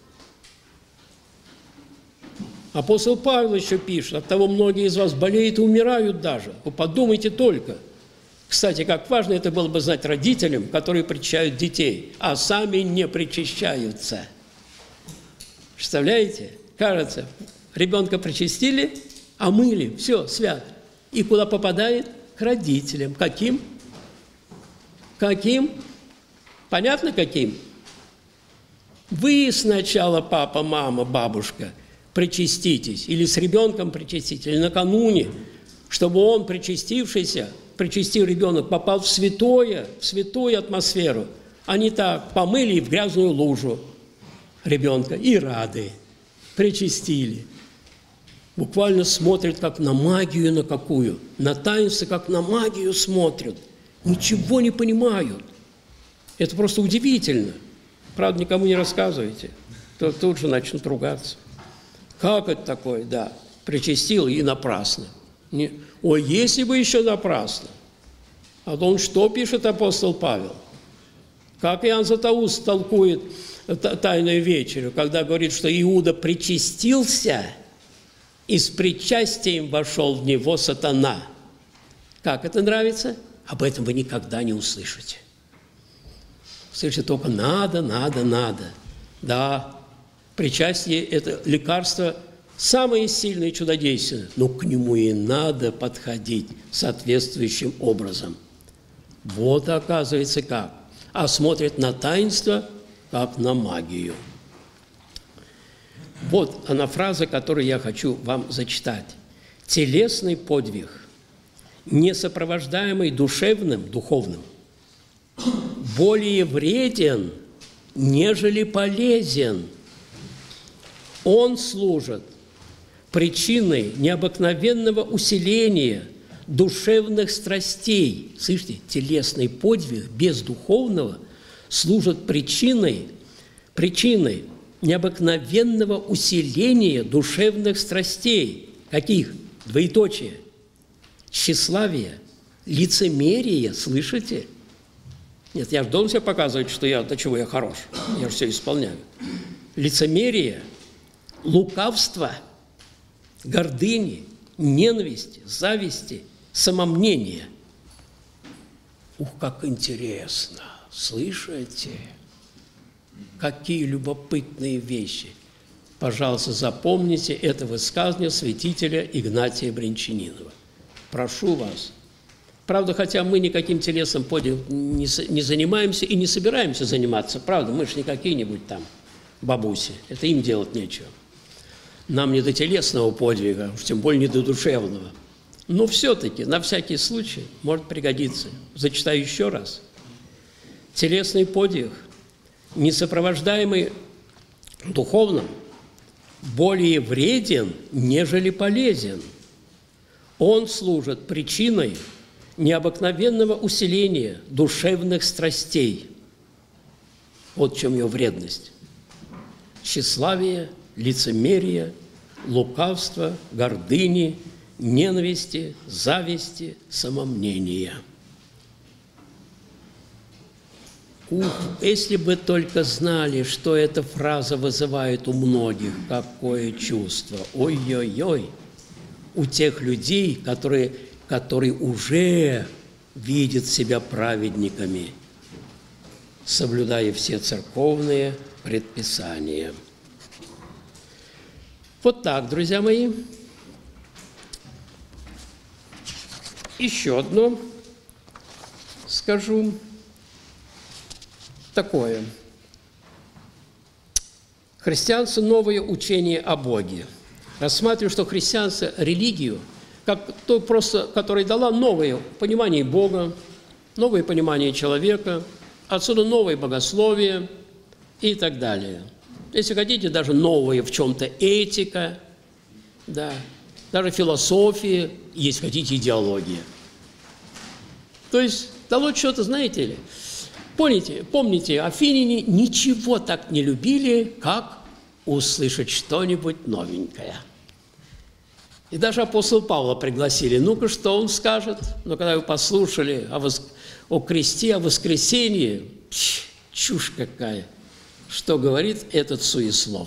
Апостол Павел еще пишет, от того многие из вас болеют и умирают даже. Вы подумайте только. Кстати, как важно это было бы знать родителям, которые причащают детей, а сами не причащаются. Представляете? Кажется, ребенка причастили, омыли, все, свят. И куда попадает? К родителям. Каким? Каким? Понятно, каким? Вы сначала, папа, мама, бабушка, причаститесь, или с ребенком причаститесь, или накануне, чтобы он, причастившийся, причастил ребенок, попал в святую атмосферу, а не так, помыли в грязную лужу ребенка и рады, причастили. Буквально смотрят как на магию на какую, на таинство как на магию смотрят, ничего не понимают. Это просто удивительно. Правда, никому не рассказывайте, то тут же начнут ругаться. Как это такое? Да, причастил и напрасно. Ой, если бы еще напрасно. А то он что пишет апостол Павел? Как Иоанн Златоуст толкует Тайную вечерю, когда говорит, что Иуда причастился, и с причастием вошел в него сатана. Как это нравится? Об этом вы никогда не услышите. Слышите только надо. Да, причастие – это лекарство самое сильное и чудодейственное, но к нему и надо подходить соответствующим образом. Вот оказывается как. А смотрят на таинство, как на магию. Вот она фраза, которую я хочу вам зачитать. «Телесный подвиг, не сопровождаемый духовным, более вреден, нежели полезен. Он служит причиной необыкновенного усиления душевных страстей». Слышите, телесный подвиг без духовного служит причиной необыкновенного усиления душевных страстей. Каких? Двоеточие. Тщеславие, лицемерие, слышите? Нет, я же должен себе показывать, до чего я хорош. Я же все исполняю. Лицемерие, лукавство, гордыни, ненависти, зависти, самомнения. Ух, как интересно! Слышите? Какие любопытные вещи! Пожалуйста, запомните это высказывание святителя Игнатия Брянчанинова. Прошу вас. Правда, хотя мы никаким телесным подвигом не занимаемся и не собираемся заниматься, правда, мы же не какие-нибудь там бабуси, это им делать нечего. Нам не до телесного подвига, уж тем более не до душевного. Но все-таки, на всякий случай, может пригодиться. Зачитаю еще раз. Телесный подвиг, не сопровождаемый духовным, более вреден, нежели полезен. Он служит причиной необыкновенного усиления душевных страстей. Вот в чем ее вредность. Тщеславие, лицемерие, лукавство, гордыни, ненависти, зависти, самомнения. Ух, если бы только знали, что эта фраза вызывает у многих, какое чувство. Ой-ой-ой. У тех людей, которые уже видят себя праведниками, соблюдая все церковные предписания. Вот так, друзья мои. Еще одно скажу такое. Христианство – новое учение о Боге. Рассматриваю, что христианство – религию, как то просто, которая дала новое понимание Бога, новое понимание человека, отсюда новое богословие и так далее. Если хотите, даже новая в чем-то этика, да, даже философия, если хотите, идеология. То есть дало что-то, знаете ли. Помните, афиняне ничего так не любили, как услышать что-нибудь новенькое. И даже апостола Павла пригласили. Ну-ка, что он скажет? Но когда вы послушали о кресте, о воскресении, чушь какая. Что говорит этот суеслов?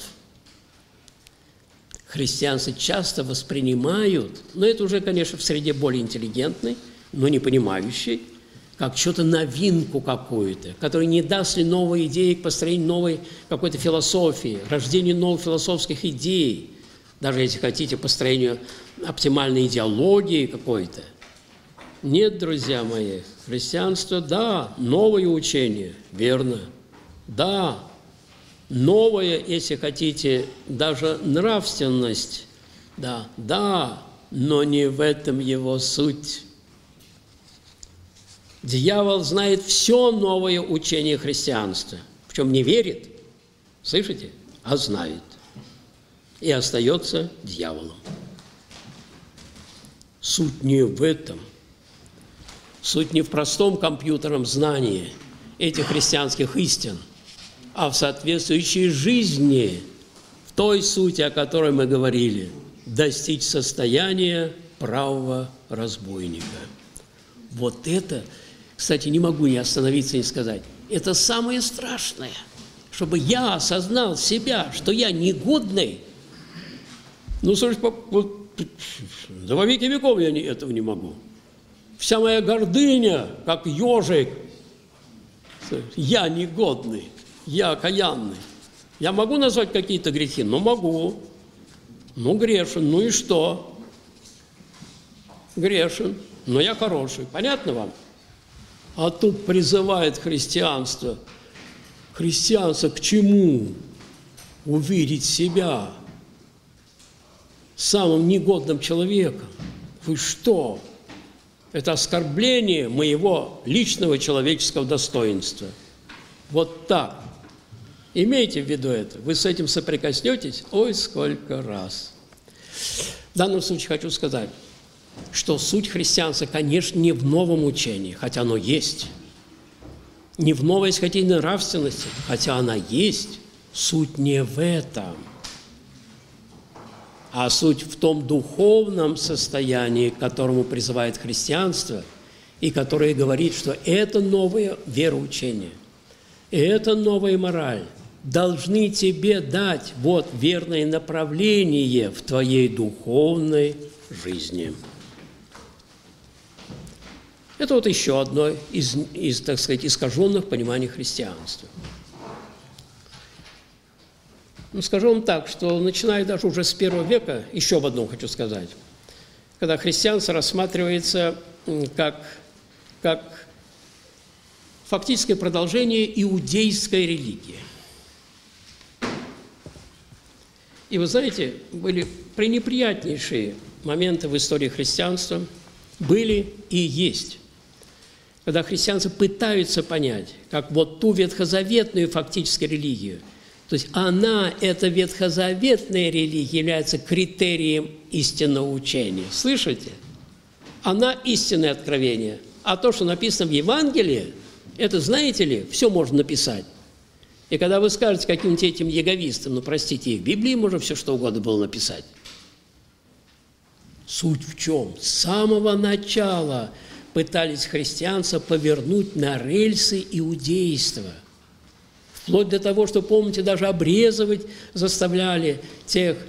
Христианцы часто воспринимают, но это уже, конечно, в среде более интеллигентной, но не понимающей, как что-то новинку какую-то, которая не даст ли новой идеи к построению новой какой-то философии, рождению новых философских идей, даже если хотите, построению оптимальной идеологии какой-то. Нет, друзья мои, христианство, да, новое учение, верно, да, новое, если хотите, даже нравственность, да, но не в этом его суть. Дьявол знает все новое учение христианства, причем не верит, слышите, а знает, и остается дьяволом. Суть не в этом, суть не в простом компьютерном знании этих христианских истин, а в соответствующей жизни, в той сути, о которой мы говорили, достичь состояния правого разбойника. Вот это, кстати, не могу не остановиться и сказать, это самое страшное, чтобы я осознал себя, что я негодный. Ну, слушай, вот, до веки веков я этого не могу. Вся моя гордыня, как ежик, я негодный. Я окаянный. Я могу назвать какие-то грехи? Ну, могу. Ну, грешен. Ну и что? Грешен. Но я хороший. Понятно вам? А тут призывает христианство. Христианство к чему? Увидеть себя самым негодным человеком. Вы что? Это оскорбление моего личного человеческого достоинства. Вот так. Имейте в виду это. Вы с этим соприкоснетесь, ой, сколько раз. В данном случае хочу сказать, что суть христианства, конечно, не в новом учении, хотя оно есть. Не в новой, если хотите, нравственности, хотя она есть. Суть не в этом. А суть в том духовном состоянии, к которому призывает христианство, и которое говорит, что это новое вероучение, и это новая мораль должны тебе дать вот верное направление в твоей духовной жизни. Это вот еще одно из, так сказать, искаженных пониманий христианства. Ну, скажу вам так, что начиная даже уже с I века, еще в одном хочу сказать, когда христианство рассматривается как фактическое продолжение иудейской религии. И вы знаете, были пренеприятнейшие моменты в истории христианства, были и есть, когда христианцы пытаются понять, как вот ту ветхозаветную фактически религию, то есть она, эта ветхозаветная религия, является критерием истинного учения. Слышите? Она истинное откровение. А то, что написано в Евангелии, это, знаете ли, все можно написать. И когда вы скажете каким-нибудь этим яговистам, ну, простите, и в Библии можно все что угодно было написать. Суть в чем? С самого начала пытались христианство повернуть на рельсы иудейства. Вплоть до того, что, помните, даже обрезывать заставляли тех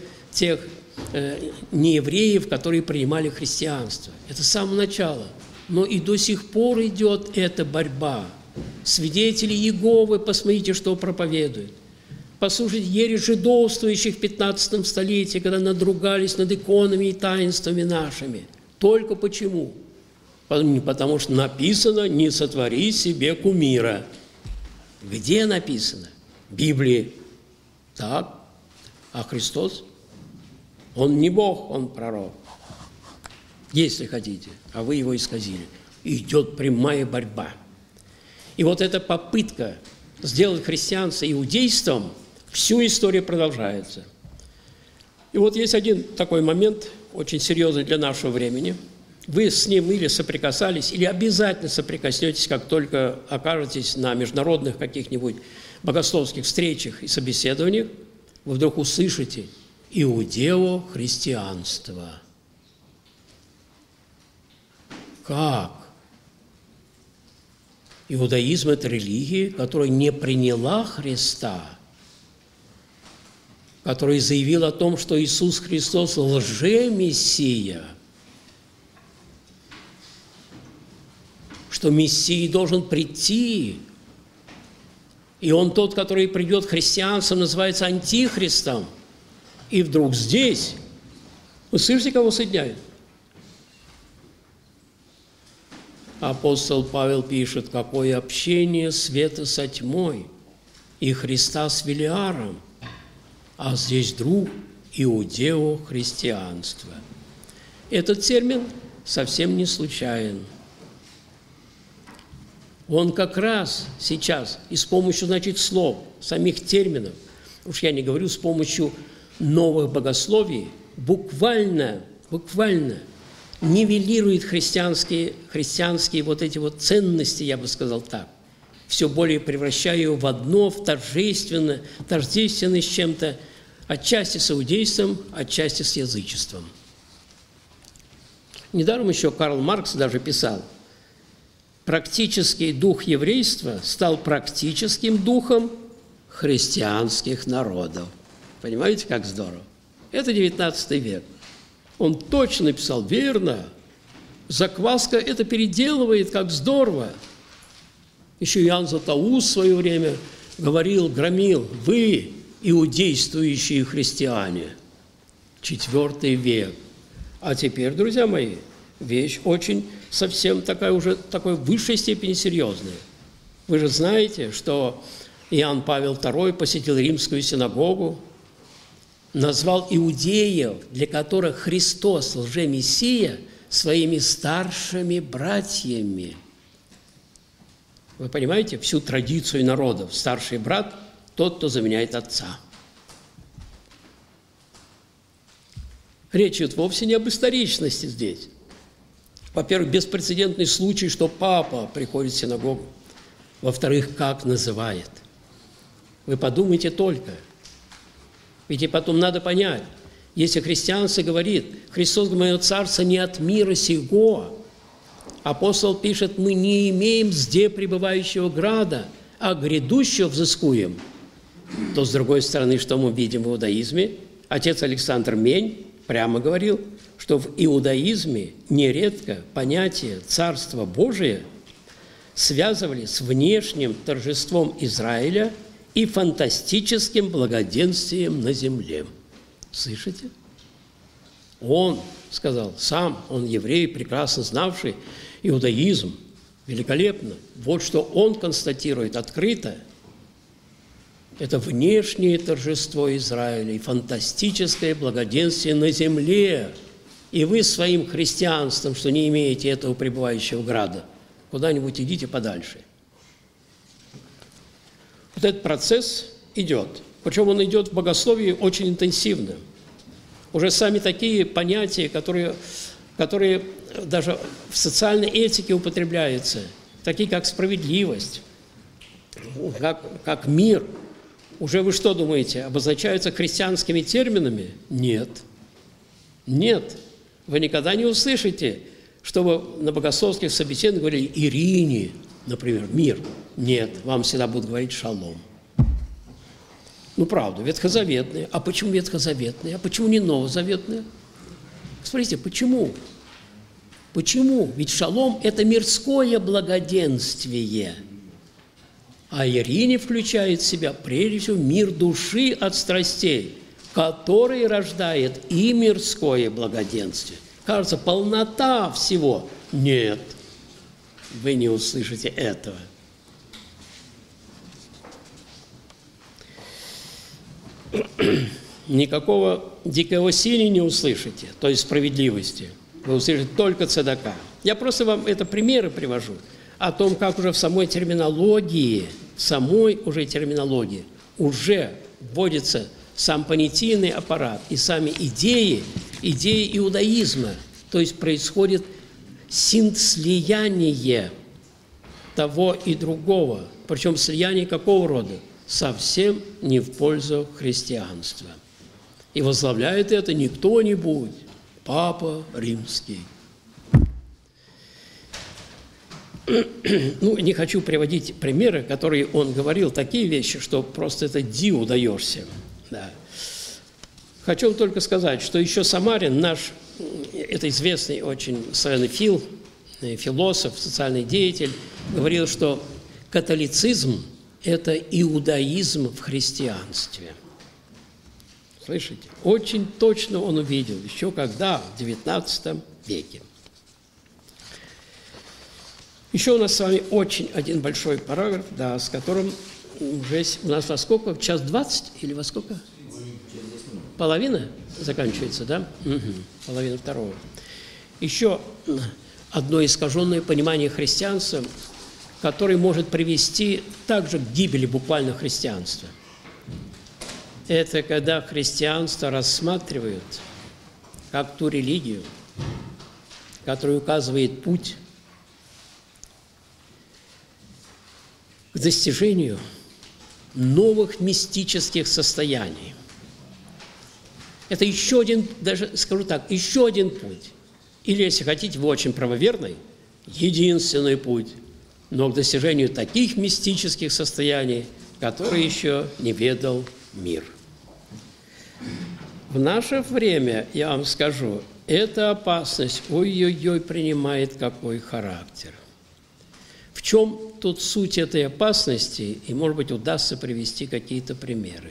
неевреев, которые принимали христианство. Это с самого начала. Но и до сих пор идет эта борьба. Свидетели Иеговы, посмотрите, что проповедуют. Послушайте ересь жидовствующих в 15 столетии, когда надругались над иконами и таинствами нашими. Только почему? Потому что написано «не сотвори себе кумира». Где написано? В Библии. Так. А Христос? Он не Бог, Он пророк. Если хотите, а вы его исказили. Идет прямая борьба. И вот эта попытка сделать христианство иудейством, всю историю продолжается. И вот есть один такой момент, очень серьезный для нашего времени. Вы с ним или соприкасались, или обязательно соприкоснетесь, как только окажетесь на международных каких-нибудь богословских встречах и собеседованиях, вы вдруг услышите иудео-христианство. Как? Иудаизм – это религия, которая не приняла Христа, которая заявила о том, что Иисус Христос – лже-мессия, что Мессия должен прийти, и он тот, который придет христианством, называется антихристом. И вдруг здесь, вы слышите, кого соединяют? Апостол Павел пишет, какое общение света со тьмой и Христа с Велиаром, а здесь вдруг иудео-христианство. Этот термин совсем не случайен. Он как раз сейчас и с помощью, значит, слов, самих терминов, уж я не говорю с помощью новых богословий, буквально нивелирует христианские вот эти вот ценности, я бы сказал так, все более превращая ее в одно, в тождественное с чем-то, отчасти с иудейством, отчасти с язычеством. Недаром еще Карл Маркс даже писал, практический дух еврейства стал практическим духом христианских народов. Понимаете, как здорово? Это 19 век. Он точно писал, верно. Закваска это переделывает, как здорово. Еще Иоанн Златоуст в свое время говорил, громил, вы, иудействующие христиане. 4 век. А теперь, друзья мои, вещь очень совсем такая уже такой в высшей степени серьезная. Вы же знаете, что Иоанн Павел II посетил римскую синагогу, назвал иудеев, для которых Христос, лже-мессия, своими старшими братьями. Вы понимаете, всю традицию народов. Старший брат – тот, кто заменяет отца. Речь идет вовсе не об историчности здесь. Во-первых, беспрецедентный случай, что папа приходит в синагогу. Во-вторых, как называет. Вы подумайте только. Ведь и потом надо понять, если христианство говорит, Христос, мое царство, не от мира сего, апостол пишет, мы не имеем зде пребывающего града, а грядущего взыскуем, то, с другой стороны, что мы видим в иудаизме? Отец Александр Мень прямо говорил, что в иудаизме нередко понятие «Царство Божие» связывали с внешним торжеством Израиля и фантастическим благоденствием на земле. Слышите? Он сказал, сам, он еврей, прекрасно знавший иудаизм, великолепно. Вот что он констатирует открыто. Это внешнее торжество Израиля и фантастическое благоденствие на земле. И вы своим христианством, что не имеете этого пребывающего града, куда-нибудь идите подальше. Вот этот процесс идет. Причем он идет в богословии очень интенсивно. Уже сами такие понятия, которые даже в социальной этике употребляются, такие как справедливость, как мир, уже вы что думаете, обозначаются христианскими терминами? Нет. Нет. Вы никогда не услышите чтобы на богословских собеседованиях говорили Ирине, например, мир. Нет, вам всегда будут говорить шалом. Ну, правда, ветхозаветные. А почему ветхозаветные? А почему не новозаветные? Смотрите, почему? Почему? Ведь шалом – это мирское благоденствие. А Ирине включает в себя, прежде всего, мир души от страстей, который рождает и мирское благоденствие. Кажется, полнота всего. Нет, вы не услышите этого. Никакого дикого силы не услышите, то есть справедливости. Вы услышите только цедака. Я просто вам это примеры привожу о том, как уже в самой терминологии уже вводится сам понятийный аппарат и сами идеи иудаизма. То есть происходит слияние того и другого. Причем слияние какого рода? Совсем не в пользу христианства. И возглавляет это не кто-нибудь, Папа Римский. Ну, не хочу приводить примеры, которые он говорил, такие вещи, что просто это диву даешься. Да. Хочу только сказать, что еще Самарин, наш, это известный очень славянофил, философ, социальный деятель, говорил, что католицизм – это иудаизм в христианстве. Слышите? Очень точно он увидел, еще когда, в XIX веке. Еще у нас с вами очень один большой параграф, да, с которым уже у нас во сколько? В 1:20 или во сколько? Половина заканчивается, да? Угу. Половина второго. Еще одно искаженное понимание христианства, которое может привести также к гибели буквально христианства. Это когда христианство рассматривают как ту религию, которая указывает путь к достижению новых мистических состояний. Это еще один, даже скажу так, еще один путь. Или, если хотите, вы очень правоверный, единственный путь, но к достижению таких мистических состояний, которые еще не ведал мир. В наше время, я вам скажу, эта опасность, ой-ой-ой, принимает какой характер. В чем тут суть этой опасности, и, может быть, удастся привести какие-то примеры.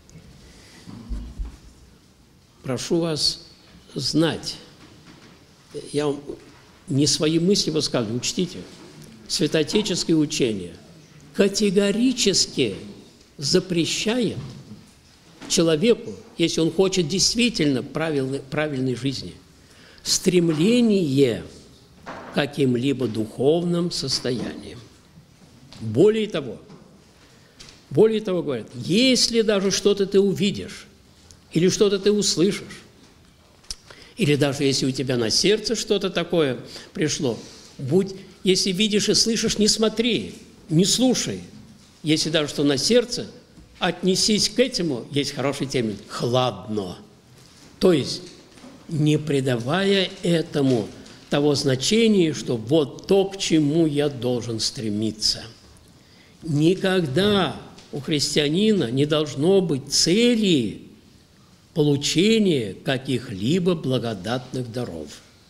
Прошу вас знать, я вам не свои мысли высказываю, учтите, святоотеческое учение категорически запрещает человеку, если он хочет действительно правильной жизни, стремление к каким-либо духовным состояниям. Более того, говорят, если даже что-то ты увидишь, или что-то ты услышишь, или даже если у тебя на сердце что-то такое пришло, если видишь и слышишь, не смотри, не слушай. Если даже что на сердце, отнесись к этому, есть хороший термин, хладно. То есть, не придавая этому того значения, что вот то, к чему я должен стремиться. Никогда у христианина не должно быть цели получения каких-либо благодатных даров.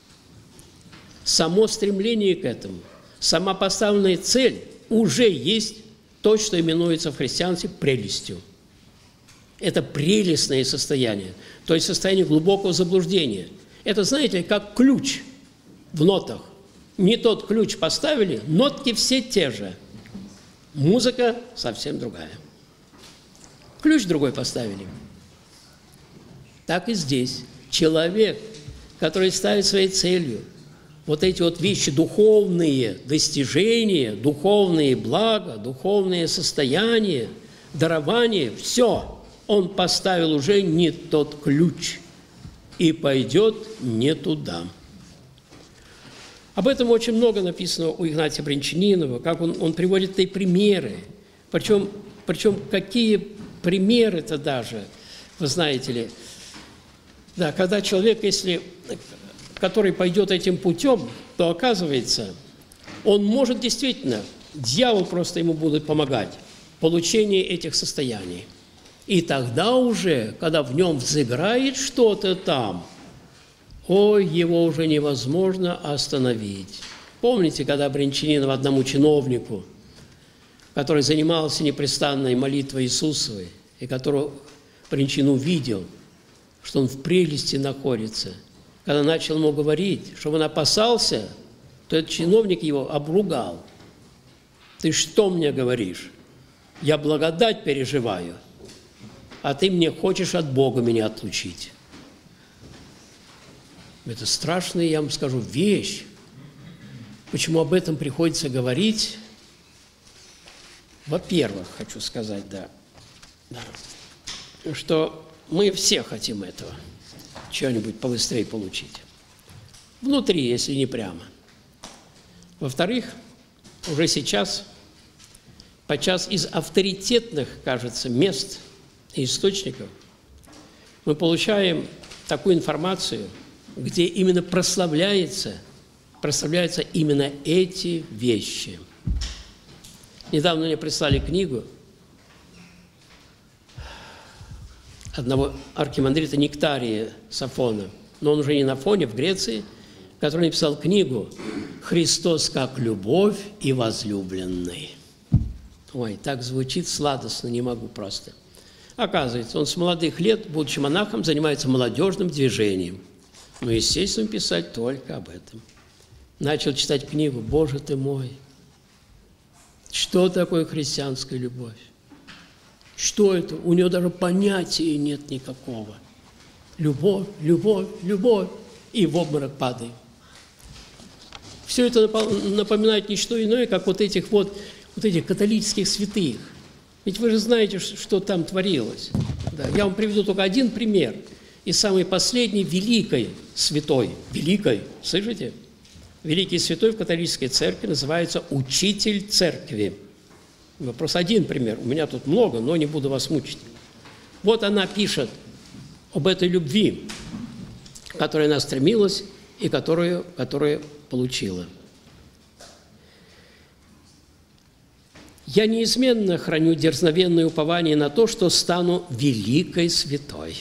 Само стремление к этому, сама поставленная цель уже есть то, что именуется в христианстве прелестью. Это прелестное состояние, то есть состояние глубокого заблуждения. Это, знаете, как ключ в нотах. Не тот ключ поставили, нотки все те же. Музыка совсем другая. Ключ другой поставили. Так и здесь. Человек, который ставит своей целью вот эти вот вещи, духовные достижения, духовные блага, духовные состояния, дарования, все, он поставил уже не тот ключ и пойдет не туда. Об этом очень много написано у Игнатия Брянчанинова, как он приводит и примеры. Причем какие примеры-то даже, вы знаете ли, да, когда человек, если который пойдет этим путем, то оказывается, он может действительно, дьявол просто ему будет помогать в получении этих состояний. И тогда уже, когда в нем взыграет что-то там, ой, его уже невозможно остановить. Помните, когда Брянчанинов одному чиновнику, который занимался непрестанной молитвой Иисусовой, и которого Брянчин увидел, что он в прелести находится, когда начал ему говорить, чтобы он опасался, то этот чиновник его обругал. Ты что мне говоришь? Я благодать переживаю, а ты мне хочешь от Бога меня отлучить. Это страшная, я вам скажу, вещь. Почему об этом приходится говорить? Во-первых, хочу сказать, что мы все хотим этого, чего-нибудь побыстрее получить. Внутри, если не прямо. Во-вторых, уже сейчас, подчас из авторитетных, кажется, мест и источников мы получаем такую информацию, где именно прославляются именно эти вещи. Недавно мне прислали книгу одного архимандрита Нектария Сафона, но он уже не на Афоне, в Греции, который написал книгу «Христос как любовь и возлюбленный». Ой, так звучит сладостно, не могу просто. Оказывается, он с молодых лет, будучи монахом, занимается молодежным движением. Но, естественно, писать только об этом. Начал читать книгу «Боже ты мой». Что такое христианская любовь? Что это? У него даже понятия нет никакого. Любовь, любовь, любовь. И в обморок падаем. Все это напоминает не что иное, как вот этих католических святых. Ведь вы же знаете, что там творилось. Да, я вам приведу только один пример. И самый последний великой святой. Великой, слышите? Великий святой в католической церкви называется учитель церкви. Просто один пример. У меня тут много, но не буду вас мучить. Вот она пишет об этой любви, к которой она стремилась и которую получила. «Я неизменно храню дерзновенное упование на то, что стану великой святой.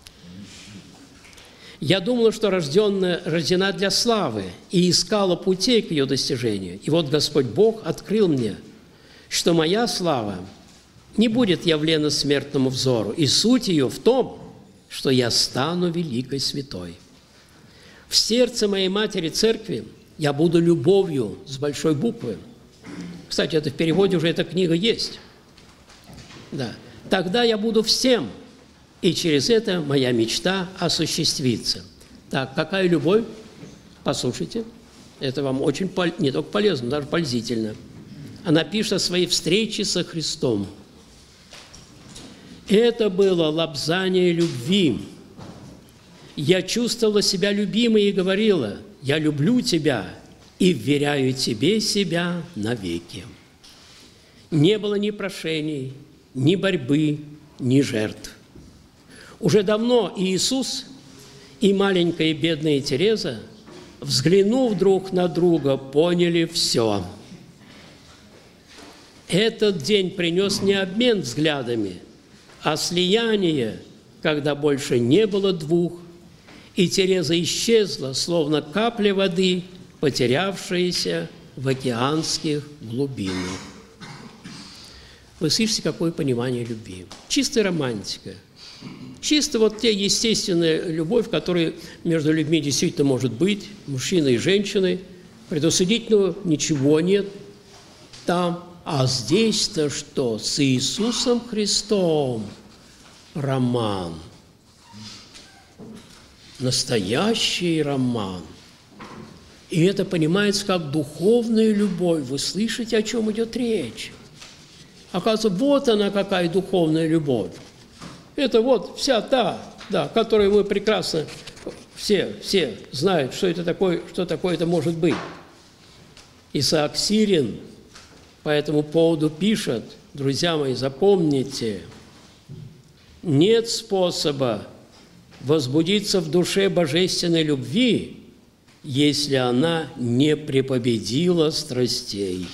Я думала, что рождена для славы и искала путей к ее достижению. И вот Господь Бог открыл мне, что моя слава не будет явлена смертному взору, и суть ее в том, что я стану великой святой. В сердце моей матери церкви я буду любовью с большой буквы». Кстати, это в переводе уже эта книга есть. Да. «Тогда я буду всем, и через это моя мечта осуществится». Так, какая любовь? Послушайте, это вам очень не только полезно, даже пользительно. Она пишет о своей встрече со Христом. «Это было лобзание любви. Я чувствовала себя любимой и говорила: я люблю тебя и вверяю тебе себя навеки. Не было ни прошений, ни борьбы, ни жертв. Уже давно и Иисус, и маленькая и бедная Тереза, взглянув друг на друга, поняли все. Этот день принес не обмен взглядами, а слияние, когда больше не было двух, и Тереза исчезла, словно капля воды, потерявшаяся в океанских глубинах». Вы слышите, какое понимание любви? Чистая романтика. Чисто вот те естественная любовь, которая между людьми действительно может быть, мужчиной и женщиной. Предосудительного ничего нет там. А здесь-то что? С Иисусом Христом роман. Настоящий роман. И это понимается как духовная любовь. Вы слышите, о чем идет речь? Оказывается, вот она какая духовная любовь. Это вот вся та, да, которую мы прекрасно все знают, что это такое это может быть. Исаак Сирин по этому поводу пишет: друзья мои, запомните, нет способа возбудиться в душе божественной любви, если она не препобедила страстей.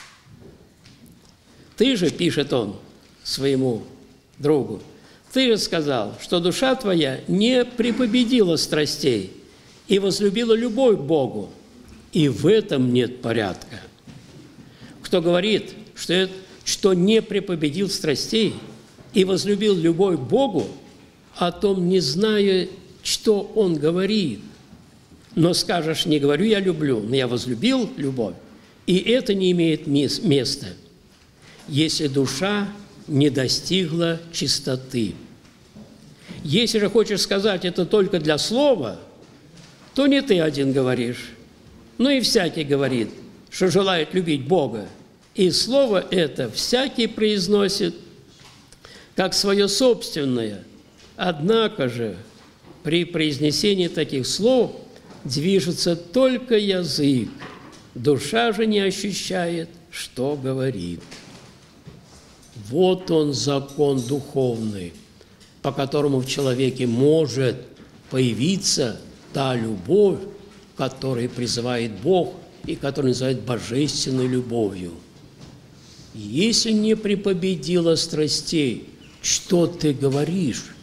Ты же, пишет он своему другу, ты же сказал, что душа твоя не препобедила страстей и возлюбила любовь к Богу, и в этом нет порядка. Кто говорит, что не препобедил страстей и возлюбил любовь к Богу, о том не зная, что он говорит. Но скажешь, не говорю я люблю, но я возлюбил любовь, и это не имеет места, если душа не достигла чистоты. Если же хочешь сказать это только для слова, то не ты один говоришь, но и всякий говорит, что желает любить Бога. И слово это всякий произносит как свое собственное. Однако же при произнесении таких слов движется только язык, душа же не ощущает, что говорит. Вот он закон духовный, по которому в человеке может появиться та любовь, которой призывает Бог и которую называют божественной любовью. Если не препобедила страстей, что ты говоришь?